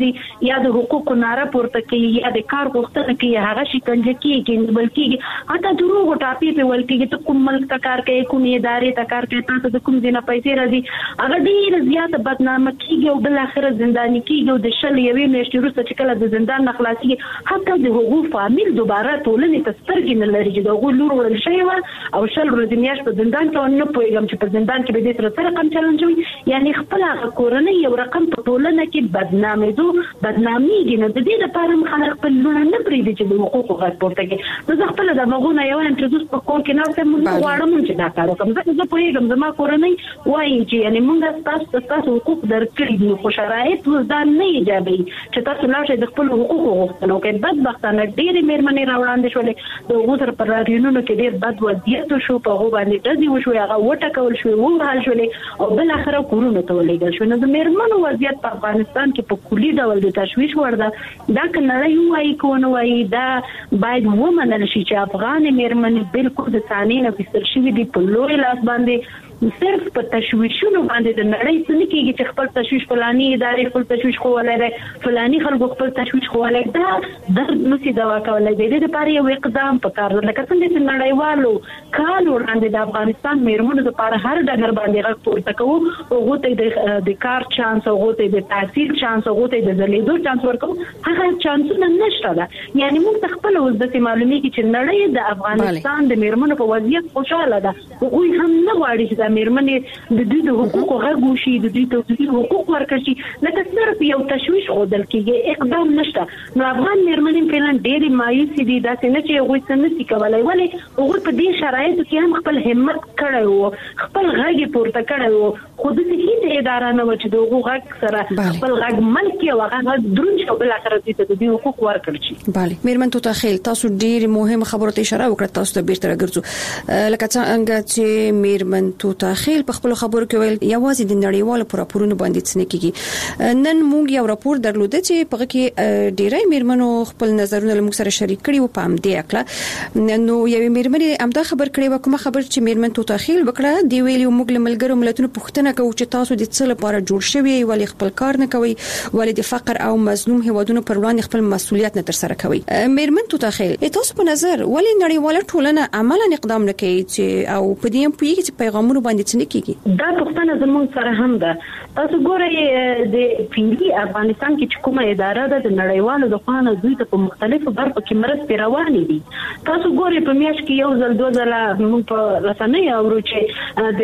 [SPEAKER 10] یا د حقوقو ناره پورته کوي یا د کار غوښتنه کوي هغه شکنجه کیږي بلکې حتی دروغ ټاپي په ولکې ته کوم ملک ته کار کوي کوم ادارې ته کار کوي تاسو د کوم ځای پیسې راځي هغه ډیر زیاته بدنامه کیږي او بل اخر زنداني کیږي او د شل یوې میاشتې وروسته چې کله د زندان نه خلاصيږي حتی د حقوق فامیل دوباره ټولنې ته سترګې نه لري چې د حقوق لور وړل شوی و او شل ورځې میاشت په زندان کې نه پوهېږم چې په زندان کې به دې سره څه رقم چلن شوی یعنی خپل هغه کورنۍ یو رقم په ټولنه کې بدنامېدو بدنامېږي نو د دې لپاره خلک خپل لونه نه پرېږدي چې د حقوقو غږ پورته کړي نو زه خپله د مغونه یو انټروډوس په کور کې ناسته مونږ غواړم چې دا کار وکړم ځکه زه پوهېږم زما کورنۍ وایي چې یعنی مونږ ستاسو ستاسو حقوق درکړي دي خو شرایط اوس دا نه ایجابوي چې تاسو لاړ شئ د خپل حقوقو غوښتنه وکړئ بدبختانه ډېرې مېرمنې راوړاندې شولې د هغو سره په راډیونونو کې ډېر بد وضعیت وشو په هغو باندې ډزې وشوې هغه وټکول شوې ووهل شولې او بالاخره کورونو ته ولېږل شوې نو د مېرمنو وضعیت په افغانستان کې په کلي ډول د تشویش وړ ده دا که نړۍ ووایي که ونه وایي دا باید ومنل شي چې افغانې مېرمنې بالکل د صحنې نه ویستل شوي دي په لوی لاس باندې صرف په تشویشونو باندې د نړۍ څه نه کېږي چې خپل تشویش فلاني ادارې خپل تشویش خولی دی فلاني خلکو خپل تشویش خولی دا درد نشي دوا کولی دی د دپاره یو اقدام پکار ده لکه څنګه چې نړیوالو کال وړاندې د افغانستان مېرمنو دپاره هر ډګر باندې غږ پورته کوو هغو ته د کار چانس هغو ته د تحصیل چانس هغو ته د ځلېدو چانس ورکوو هغه چانسونه نشته ده یعنی موږ ته خپله اوس داسې معلومیږي چې نړۍ د افغانستان د مېرمنو په وضعیت خوشحاله ده هغوی هم نه غواړي چې مېرمنې د دوی د حقوقو غږ وشي د دوی ته د دوی حقوق ورکړل شي لکه صرف یو تشویش ښودل کېږي اقدام نشته نو افغان مېرمنې فعلا ډېرې مایوسې دي داسې نه چې هغوی څه نشي کولی ولې هغوی په دې شرایطو کې هم خپل همت کړی و خپل غږ یې پورته کړی و خو داسې هېڅ اداره نه وه چې د هغو غږ سره خپل غږ مل کړي او هغه غږ دروند شي او بالاخره دوی ته د دوی حقوق ورکړل شي
[SPEAKER 7] بله مېرمن توته خیل تاسو ډېرې مهمه خبرو ته اشاره وکړه تاسو ته بیرته راګرځو لکه څنګه چې مېرمن توته خیل په خپل خبرو کې ویل یوازې د نړیوالو راپورونو باندې څه نه کیږي نن موږ یو راپور درلوده چې په کې ډېرای مېرمنو خپل نظرونه له موږ سره شریک کړي او په همدې اکله نو یوې مېرمنې همدا خبر کړي و کومه خبر چې مېرمن توته خیل وکړه دی ویلي موږ له ملګرو ملتونو پوښتنه کوو چې تاسو د څه لپاره جوړ شوي ولې خپل کار نه کوي ولې د فقر او مظلوم هیوادونو پر وړاندې خپل مسؤلیت نه تر سره کوي مېرمن توته خیل تاسو په نظر ولې نړیواله ټولنه عملاً اقدام نه کوي چې او په دې هم پوهیږي چې پیغامونه باندې څه نه کیږي
[SPEAKER 10] دا پوښتنه زموږ سره هم ده تاسو ګورئ د پیلي افغانستان کې چې کومه اداره ده د نړیوالو د خوا نه دوی ته په مختلفو برخو کې مرستې روانې دي تاسو ګورئ په میاشت کې یو ځل دوه ځله موږ په رسنیو اورو چې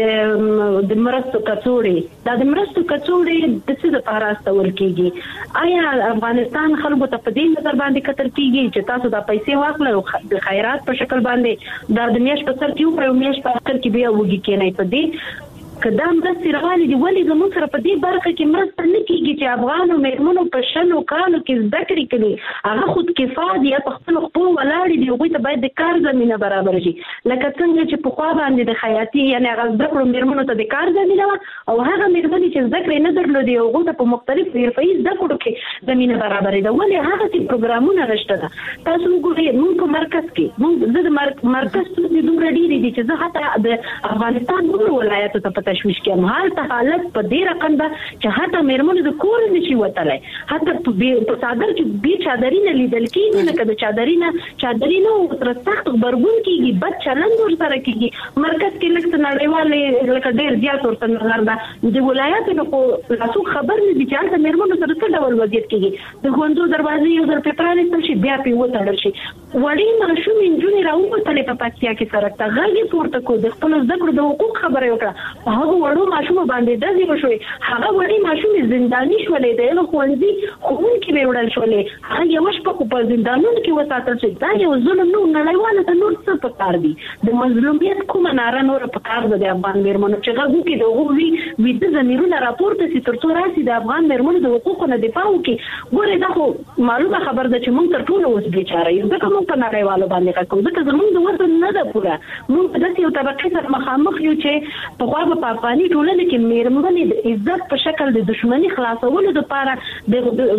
[SPEAKER 10] د د مرستو کڅوړې دا د مرستو کڅوړې د څه لپاره استول کېږي آیا افغانستان خلکو ته په دې نظر باندې کتل کېږي چې تاسو دا پیسې واخلئ او د خیرات په شکل باندې دا د میاشت په سر کې وکړئ میاشت په اخر کې بیا وږي کېنئ په دې کدا مرستې روانې دي ولې زموږ سره په دې برخه کې مرسته نه کېږي چې افغانو مېرمنو په شلو کالو کې زده کړې کوي هغه خود کفا دي په خپلو خپلو ولاړې دي هغوی ته باید د کار زمینه برابر شي لکه څنګه چې پخوا باندې د خیاطي یعنې هغه زده کړو مېرمنو ته د کار زمینه وه او هغه مېرمنې چې زده کړې نه درلودې هغوی ته په مختلفو حرفهي زده کړو کې زمینه برابرې ده ولې هغسې پروګرامونه نشته ده تاسو وګورئ موږ په مرکز کې موږ زه د مرکز ستونزې دومره ډېرې دي چې زه حتی د افغانستان نورو ولایاتو ته په تشویش کې حالت حالت په دې رقم ده چې حتی مېرمنو د کور نشي وتلی حتی په څادر کې بې چادري نه لیدل کېږي لکه د چادري نه چادري نه ورسره سخت غبرګون کېږي بد چلند ورسره کېږي مرکز کې لږ څه نړیوال لکه ډېر زیات ورته نظر ده د ولایاتو نه خو هېڅوک خبر نه دي چې هلته مېرمنو سره څه ډول وضعیت کېږي د ښوونځو دروازې یو ځل پرې پرانېستل شي بیا پرې وتړل شي وړې ماشومې نجونې راووتلې په پکتیا کې سړک ته غږ یې پورته کړو د خپلو زده کړو د حقوق خبره یې وکړه په هغو وړو ماشومو باندې ډزې وشوې هغه وړې ماشومې زنداني شولې د هغه ښوونځي ښوونکي به وړل شولې هغه یوه شپه خو په زندانونو کې وساتل شي دا یو ظلم نه نړیواله ته نور څه پکار دي د مظلومیت کومه ناره نوره پکار ده د افغان مېرمنو چې غږ وکړي د هغو وي ویده ضمیرونه راپورته شي تر څو راسي د افغان مېرمنو د حقوقو نه دفاع وکړي ګورئ دا خو معلومه خبر ده چې موږ تر ټولو اوس بېچاره یو ځکه موږ په نړیوالو باندې غږ کوو ځکه زموږ د وزن نه ده پوره موږ په داسې یو طبقې سره مخامخ یو چې پخوا به په افغاني ټولنه کې مېرمنې د عزت په شکل د دشمني خلاصولو لپاره د مقابل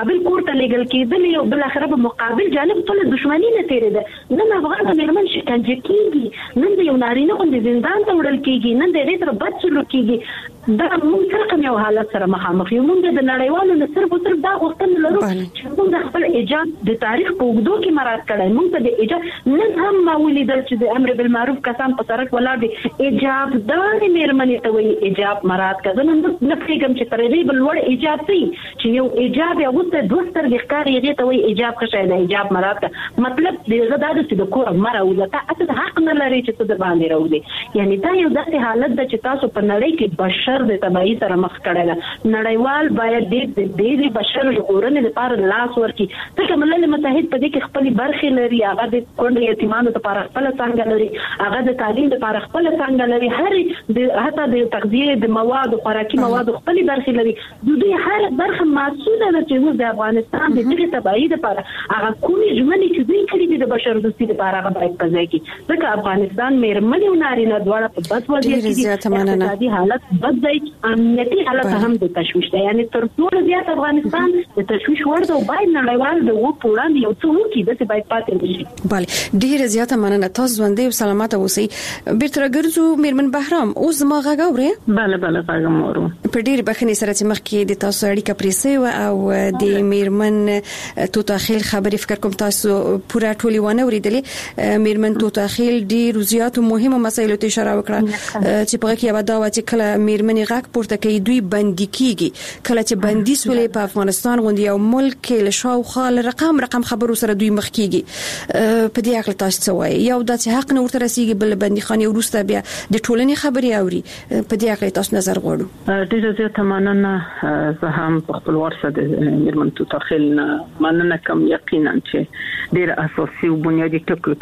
[SPEAKER 10] مقابل کور ته لګل کېدل یو بل اخر په مقابل جانب ټول دښمنی نه تیرېده نن افغان مېرمن شکنجه کیږي نن د یو نارینه غوندې زندان ته وړل کیږي نن د دې تر بد سلوک کیږي دا موږ سره کوم یو حالت سره مخامخ یو موږ د نړیوالو نه صرف او صرف دا غوښتنه لرو چې موږ د خپل ایجاد د تاریخ په اوږدو کې مراعات کړی موږ د ایجاد نن هم ما ولیدل چې د امر بالمعروف کسان په سړک ولاړ دي ایجاب دار مېرمنې ته وایي ایجاب مراعات کړه نن نه پېږم چې ترې دې بل وړ ایجاب سي چې یو ایجاب یو څه دوه سترګې ښکاري هغه ته وایي ایجاب ښه شی دی ایجاب مراعات کړه مطلب دې دا چې د کور مره ولته اته حق نه لري چې ته د باندې راوځي یعنی دا یو داسې حالت ده چې تاسو په نړۍ کې بشر د تبعیض سره مخ کړی ده نړیوال باید د دې بشر ژغورنې لپاره لاس ورکړي ځکه ملل متحد په دې کې خپل برخې لري هغه د کونډو یتیمانو لپاره خپل څنګه لري هغه د تعلیم لپاره خپل څنګه لري هر د حتی د تغذیه د مواد او خوراکي مواد خپل برخې لري د دې هر برخه مسؤله ده چې موږ د افغانستان د دې تبعیض لپاره هغه کومې ژمنې چې دوی کړې دي د بشر دوستۍ لپاره هغه باید په ځای کې ځکه افغانستان مېرمنې او نارینه دواړه په بد وضعیت کې دي اقتصادي حالت بد دی امنیتي حالت هم د تشویش دی یعنی تر ټولو زیات افغانستان د تشویش وړ دی باید نړیوال د وو په وړاندې یو څه وکړي داسې باید پاتې نشي
[SPEAKER 7] بله ډیره زیاته مننه تاسو ژوندۍ او سلامت اوسئ بیرته راګرځو مېرمن بهرام اوس زما غږ اورئ
[SPEAKER 9] بله بله غږ مورو
[SPEAKER 7] په ډیره بخښنې سره چې مخکې د تاسو اړیکه پرې سوې او د مېرمن توتاخیل خبرې فکر کوم تاسو پوره ټولې ونه اورېدلې مېرمن توتاخیل ډیر زیاتو مهمه مسایلو ته اشاره وکړه چې په کې یو دا و چې کله مېرمنې غږ پورته کوي دوی بندي کیږي کله چې بندي سولې په افغانستان غوندي یو ملک کې له شاوخوا رقم رقم خبرو سره دوی مخ کیږي په دې اړه تاسو څه وایي یو د حق نه ورته رسیږي بل بندي خاني ورسته بیا د ټولنې خبري اوري په دې اړه تاسو نظر غواړو
[SPEAKER 9] ډیره زیاته مننه زه هم په خپل ورسره د مېرمن توتاخیل مننه کوم یقینا چې ډیر اساسي او بنیادی ټکو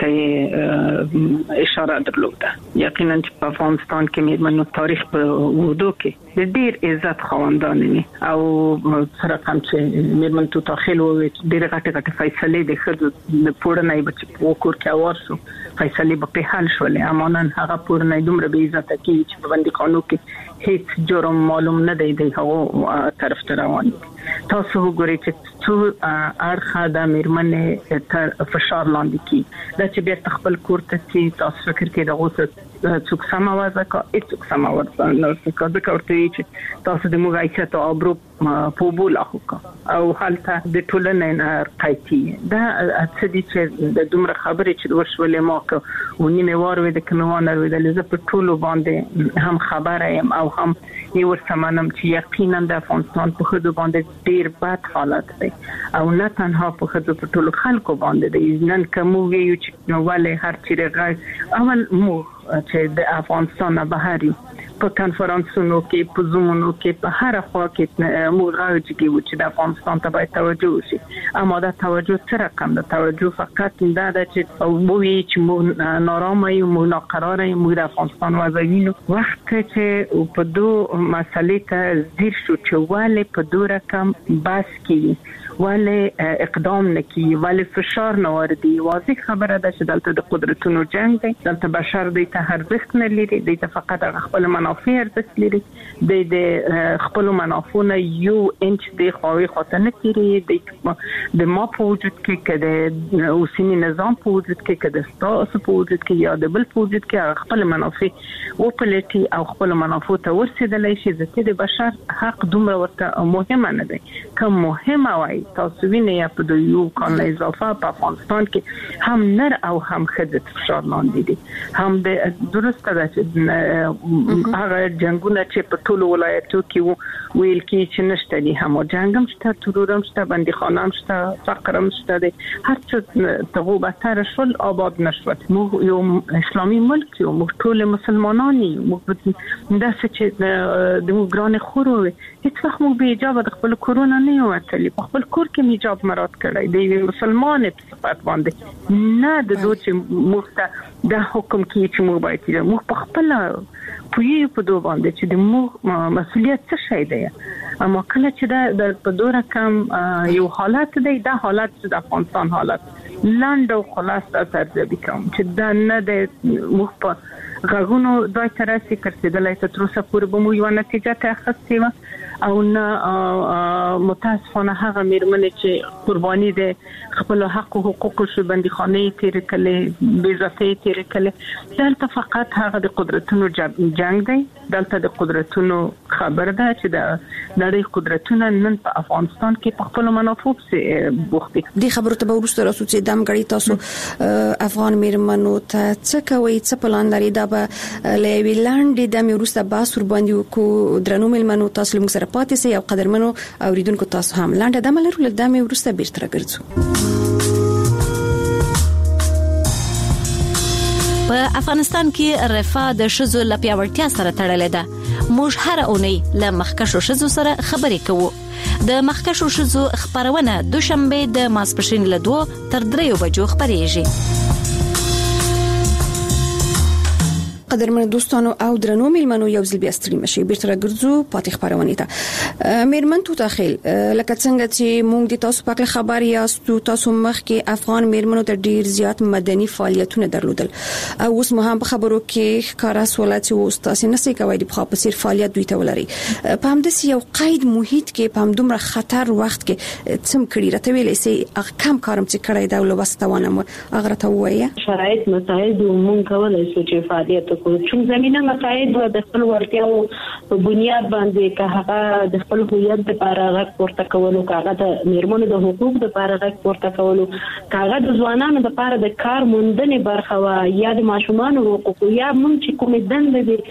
[SPEAKER 9] ته اشاره درلوده یقینا چې په افغانستان کې مېرمنو تاریخ په وودو کې د ډیر عزت خواندان دي او سره کوم چې مېرمن توتاخیل وو ډیر غټه غټه فیصله د خدو د پورنۍ بچ په کور کې اورسو فیصله په حل شولې امانن هغه پورنۍ دومره به عزت کې چې په باندې قانون کې هیڅ جرم معلوم نه دی دی هغه طرف ته روان تاسو وګورئ چې څو اړخه د مېرمنې تر فشار لاندې کی دا چې بیا خپل کور ته چې تاسو فکر کې د غوسه څوک سماوازه کا هیڅ سماوازه نه څه د کوي چې تاسو د موږ عزت او ابرو په بول اخوکا او حالته د ټولنې نه قایتي دا څه دي چې د دومره خبرې چې ورشولې ماکه ونیمه وار وې د کموانه وې د لزه په ټولو باندې هم خبره يم او هم یو سمانم چې یقینا د افغانستان په خدو باندې ډیر بد حالت دی او نه تنها په خدو په ټولو خلکو باندې دی نن کوم یو چې نو ولې هر چیرې اول مو چې د افغانستان بهاري په کانفرنسونو کې په زومونو کې په هر خوا کې موږ راځي چې د افغانستان ته باید توجه وشي اما دا توجه سره کم ده توجه فقط دا ده چې او وی چې موږ نارامه یو موږ ناقرار یو موږ د افغانستان وضعینو وخت چې په دوه مسلې ته زیر شو چې ولې په دوه رقم بس کې ولې اقدام نکي ولې فشار نه وردي واضح خبره ده چې دلته د قدرتونو جنگ دی دلته بشر دی ته هر ځخ نه لري دی ته فقط خپل منافع ارزښت لري د د خپل منافعونه یو انچ دی خوي خاطر نه کیږي د د ما په وجود کې کده اوسنی نظام په وجود کې کده ستاسو په وجود کې یا د بل په وجود کې خپل منافع او پلیټي او خپل منافع ته ورسېدلای شي ځکه د بشر حق دومره ورته مهمه نه دی کوم مهمه وای تاسو وینئ په د یو کال اضافه په افغانستان کې هم نر او هم ښځې فشار لاندې دي هم د درسته ده چې هغه جنگونه چې په ټولو ولایتو کې ویل کې چې نشته دي هم جنگم شته ترورم شته بندیخانه هم شته فقر هم شته دي هر څه ته وبتر شول آباد نشود مو یو اسلامي ملک یو موږ ټول مسلمانان یو موږ داسې چې د ګران خورو هیڅ وخت مو به اجازه د خپل کرونا نه یو اتلی په خپل کور کې حجاب مراد کړی دی مسلمان په صفات باندې نه د دوی چې موږ د حکم کې چې موږ باید چې موږ په خپل پوی په دوه باندې چې د موږ مسؤلیت څه شي دی اما کله چې د په دوه رقم یو حالت دی دا حالت د افغانستان حالت لاند او خلاص ترځبي کوم چې دا نه د موږ په غاغونو دای ترسي کړل چې د لایته تر اوسه پورې به مو یو نتیجه ته اخستې و او نه متاسفانه هغه میرمنې چې قرباني ده خپل حق او حقوق شو بنديخانه تیر کله بیزته تیر کله دلته فقط هغه د قدرتونو جنگ دی دلته د قدرتونو خبر ده چې د نړۍ قدرتونه نن په افغانستان کې په خپل منافع سره بوخت دي
[SPEAKER 7] د خبرو ته ورسره راسو چې دم غړي تاسو افغان میرمنو ته څه کوي څه پلان لري دا به لوي لاندې د میروسته باس ور باندې کو درنو میرمنو تاسو موږ سره پاتې سي او قدرمنو اوریدونکو تاسو هم لاندې د ملرو د میروسته بیرته راګرځو.
[SPEAKER 8] په افغانستان کې رفاه د شذو لپیاوړتیا سره تړلې ده. موږ هر اونۍ له مخکښو شذو سره خبرې کوو. د مخکښو شذو خبرونه دوشنبه د ماسپښین له دوه تر دریو بجو خبرېږي.
[SPEAKER 7] قدرمن دوستانو او درنو میلمنو یو ځل بیا ستړي مشي بیرته راګرځو پاتې خبرونه ته میرمن تو تاخیل لکه څنګه چې موږ د تاسو په خبر یاستو تاسو مخ کې افغان میرمنو ته ډیر زیات مدني فعالیتونه درلودل او اوس مو هم په خبرو کې ښکارا سوالات او تاسو نسې کوي د په خاطر فعالیت دوی ته ولري په همدې یو قید محیط کې په همدومره خطر وخت کې څم کړی راته ویلې سي کم کارم چې کړی دا ولوستونه اگر ته وایي
[SPEAKER 10] شرایط مساعد مونږ کولای شو چې فعالیت چون زمينه مساعد د خپل ورتیاو په بنیاد باندې که هغه د خپل هویت لپاره غږ پورته کولو کاغه د میرمنو د حقوق لپاره غږ پورته کولو کاغه د ځوانانو لپاره د کار موندنې برخه وا یا د ماشومان حقوق یا مونږ چې کوم دند دي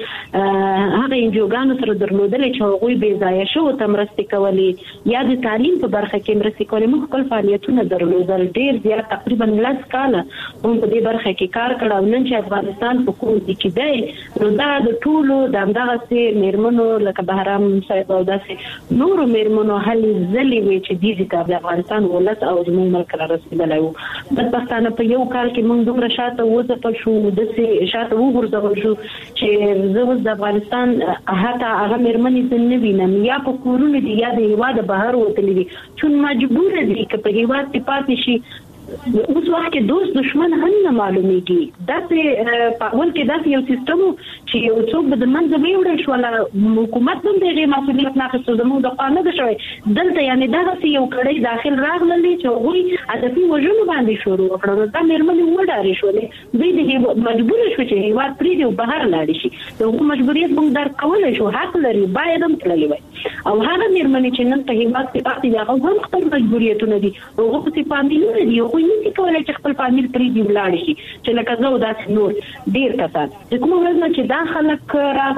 [SPEAKER 10] هغه انجوګانو سره درلودل چې هغوی بې ځای شو تمرستي کولی یا د تعلیم په برخه کې مرستي کولی موږ خپل فعالیتونه درلودل ډیر زیات تقریبا لاس کاله موږ په دې برخه کې کار کړو نن چې افغانستان په کوم ځای کې نو دا د ټولو د دغه سي میرمنو لکه بهرام صاحب او داسې نور میرمنو هلي ځلې وي چې د دې د افغانستان ولس او زموږ ملک را رسیدلی وو د پښتانه په یو کال کې موږ دومره شاته وځپل شو د سي شاته وګرځول شو چې زه د افغانستان هغه هغه میرمنې نه وینم یا په کورونو دي یا د هیواد بهر وتلې دي چون مجبور دي چې په هیواد کې پاتې شي اوس وخت کې دوست دشمن هم نه معلومیږي دا په اول کې دا یو سیستم چې یو څوک به د منځ ویوړل شو ولا حکومت هم دغه مسؤلیت نه اخیستو زموږ د قانون د شوی دلته یعنی دا یو کړي داخل راغلي چې هغه هدفي وژنو باندې شروع وکړو دا میرمنې وډارې شولې دوی د مجبور شو چې هیواد پرې دی بهر لاړ شي دغه مجبوریت موږ در کولای شو حق لري باید هم تللی وي او هغه میرمنې چې نن په هیواد کې پاتې دي هغه هم خپل مجبوریتونه دي هغه په فامیلونه دي خو نشي کولای چې خپل فامیل پرې دی ولاړ شي چې لکه زه او داسې نور ډیر کسان چې کوم ورځ چې دا خلک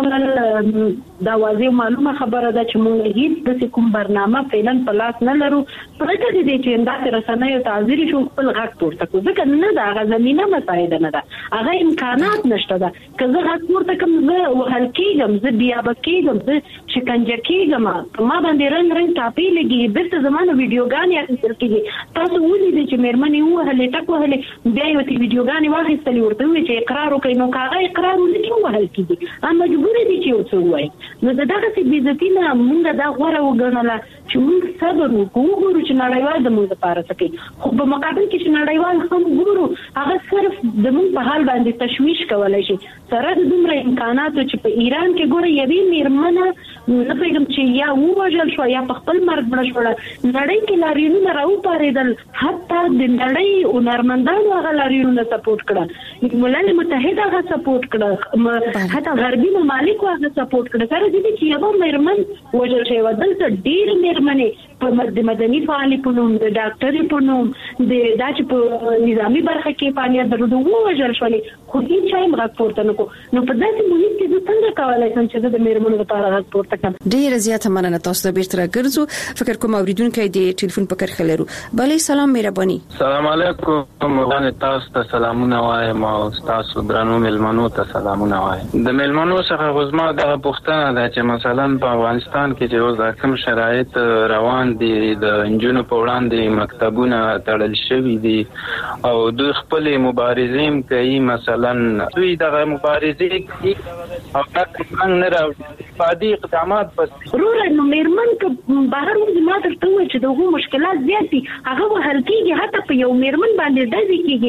[SPEAKER 10] راغلل دا واضح معلومه خبره ده چې موږ هیڅ د کوم برنامه فعلا په لاس نه لرو پرته دې چې اندازه رسنۍ او تعذير شو خپل غږ پورته کوو ځکه نه دا هغه زمينه مساعده نه ده هغه امکانات نشته ده که زه غږ پورته کوم زه وهل کېږم زه بیا بکېږم زه شکنجه کېږم ما باندې رنګ رنګ ټاپې لګي بیرته زمانه ویډیوګانې اخیستل کېږي تاسو ولې چې میرمنې وهلې ټک وهلې بیا یو تی ویډیوګانې واخیستلې ورته وی چې اقرار وکړي نو کاغه اقرار ولې وهل کېږي ا مجبور دي چې یو څه وایي نو دغه څه بیزتی نه مونږ دا غوړه وګڼله چې موږ صبر وکړو ګورو چې نړیوال د موږ لپاره څه کوي خو په مقابل کې چې نړیوال هم ګورو هغه صرف د موږ په حال باندې تشویش کولای شي سره د دومره امکاناتو چې په ایران کې ګوره یوې میرمنه نه پیغام چې یا ووژل شو یا په خپل مرګ مړ شو نړۍ کې لاریونونه راوپارېدل حتی د نړۍ او نرمندانو هغه لاریونونه سپورټ کړه ملل متحد هغه سپورټ کړه حتی غربي ممالک هغه سپورټ کړه سره دې چې یو میرمن وژل شوی و دلته ډېر میرمنې په د مدني فعالي په نوم د ډاکټري په نوم د داسې په نظامی برخه کې فعالیت درلود ووژل شولې خو هیڅ چا یې غږ پورته نه کړو نو په داسې محیط کې زه څنګه کولی شم چې زه د میرمنو لپاره غږ پورته کړم
[SPEAKER 7] ډېره زیاته مننه تاسو ته بیرته راګرځو فکر کوم اوریدونکي د ټلیفون په کرښه لرو بلې سلام مهرباني
[SPEAKER 11] سلام علیکم مغان تاسو ته سلامونه وایم او تاسو درنو ملمنو ته سلامونه وایم د ملمنو څخه غوښمه د پښتنه ده چې مثلا په افغانستان کې چې اوس کوم شرایط روان دي د انجونو په وړاندې مکتبونه تړل شوي دي او دوی خپل مبارزین کوي مثلا دوی دغه مبارزې کوي او څنګه نه راوړي فادي اقدامات بس
[SPEAKER 10] ضرور نو میرمن که بهر وځي ما درته وایي چې دغه مشکلات زیات دي هغه وهل کېږي حتی په یو میرمن باندې ډزې کېږي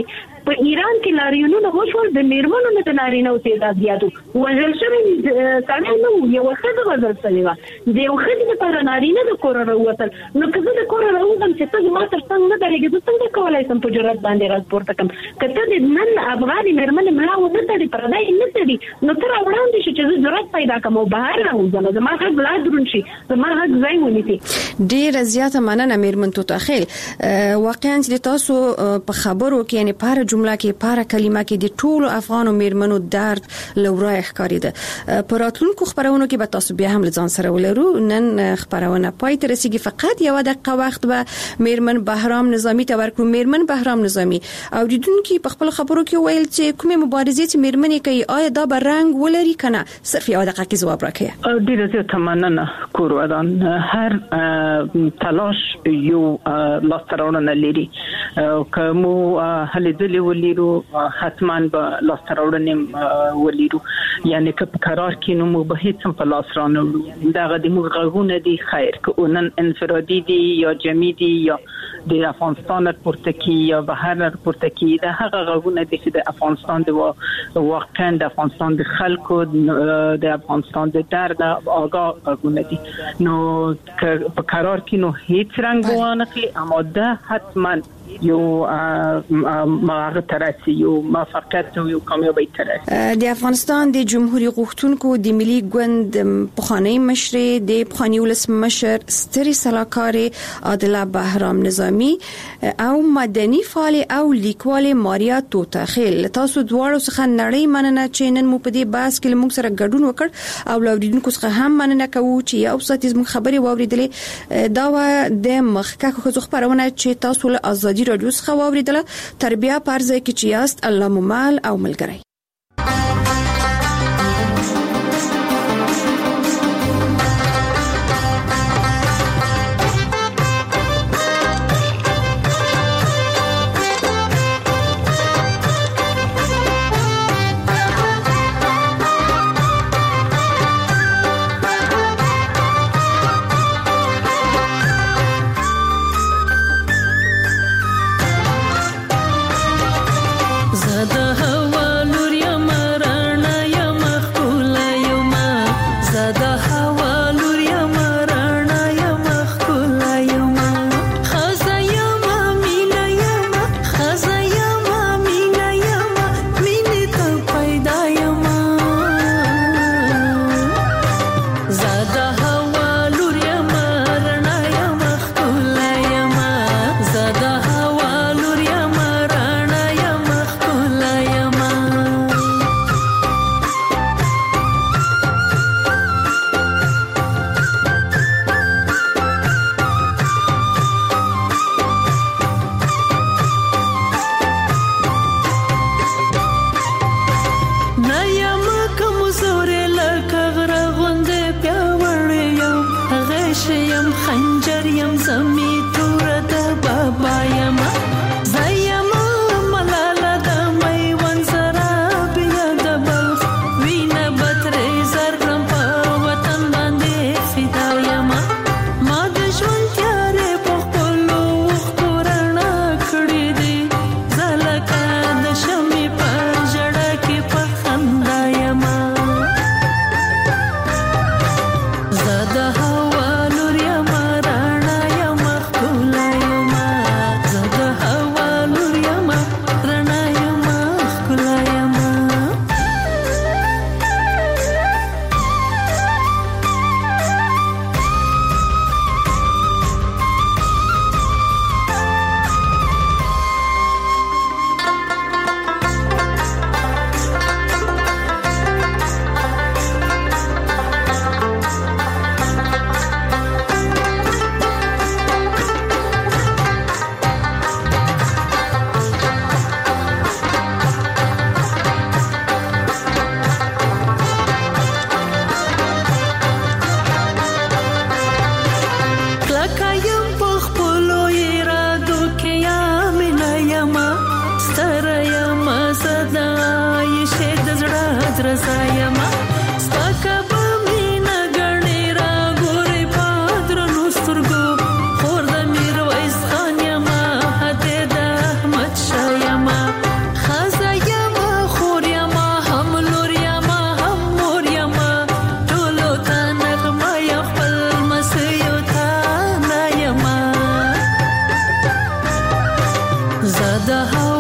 [SPEAKER 10] په ایران کې لاریونونه وشول د میرمنو نه د نارینه او تعداد زیاتو وژل شوی سړی نو یو ښځه وژل شوې وه د یو ښځې لپاره نارینه د کوره راووتل نو که زه د کوره راوځم چې ته زما تر څنګ نه درېږې زه څنګه کولی شم په جرأت باندې غږ پورته کړم که ته د نن افغانې میرمنې ملا ونه تړي پردی نه تړي نو ته راوړاندې شي چې زه جرأت پیدا کړم او بهر راوځم زما غږ لا دروند شي زما غږ ځای ونیسي.
[SPEAKER 7] ډېره زیاته مننه میرمن توتا خیل. واقعا چې تاسو په خبرو کې یعنی په هر جمله کې په هر کلمه کې د ټولو افغانو میرمنو درد لورای ښکارېده. په راتلونکو خبرونو کې به تاسو بیا هم ځان سره ولرو. نن خبرونه پای ته رسیږي فقط یو دقیقه وخت به میرمن بهرام نظامی ته ورکړو. میرمن بهرام نظامی اوریدونکو په خپل خبرو کې ویل چې کومه مبارزې چې میرمنې کوي آیا دا به رنګ ولري کنه؟ صرف یو دقیقه کې جواب راکړئ.
[SPEAKER 9] ډیره زیاته مننه کوروادان. هر تلاش یو لاستراوړنه لري کومو هلې ځلې ولرو حتما به لاستراوړنه ولرو یعنی که په قرار کې نو مو به هیڅ هم په لاس رانه دغه د موږ غوونه دي خیر که اونن انفرادي دي یا جمعي دي یا د افغانستان پورته کی یا بهر پورته کی د هغه غوونه دي چې د افغانستان د واقعا د افغانستان د خلکو د افغانستان د درد آگاه غوونه دي نو که په قرار کې نو هیڅ رنګ وانه کې اما ده حتما یو ماغه ترسي یو موفقیت او یو کامیابی ترسي.
[SPEAKER 7] د افغانستان د جمهوریت غوښتونکو د ملي ګوند پخوانی مشر د پخوانی ولس مشر ستري سلاکار عادله بهرام نظامی او مدني فعال او لیکوال ماریا توتا خیل تاسو دواړو څخه نړۍ مننه چې نن مو په دې بحث کې موږ سره ګډون وکړ او لوریدونکو څخه هم مننه کوو چې یو ساعت زموږ خبري واوریدلې دا و د مخکې خو خبرونه چې تاسو له ازادي رادیو څخه واوریدله تربیه پرځای کې چې یاست الله ممال او ملګری.
[SPEAKER 12] زه د هوا لوري د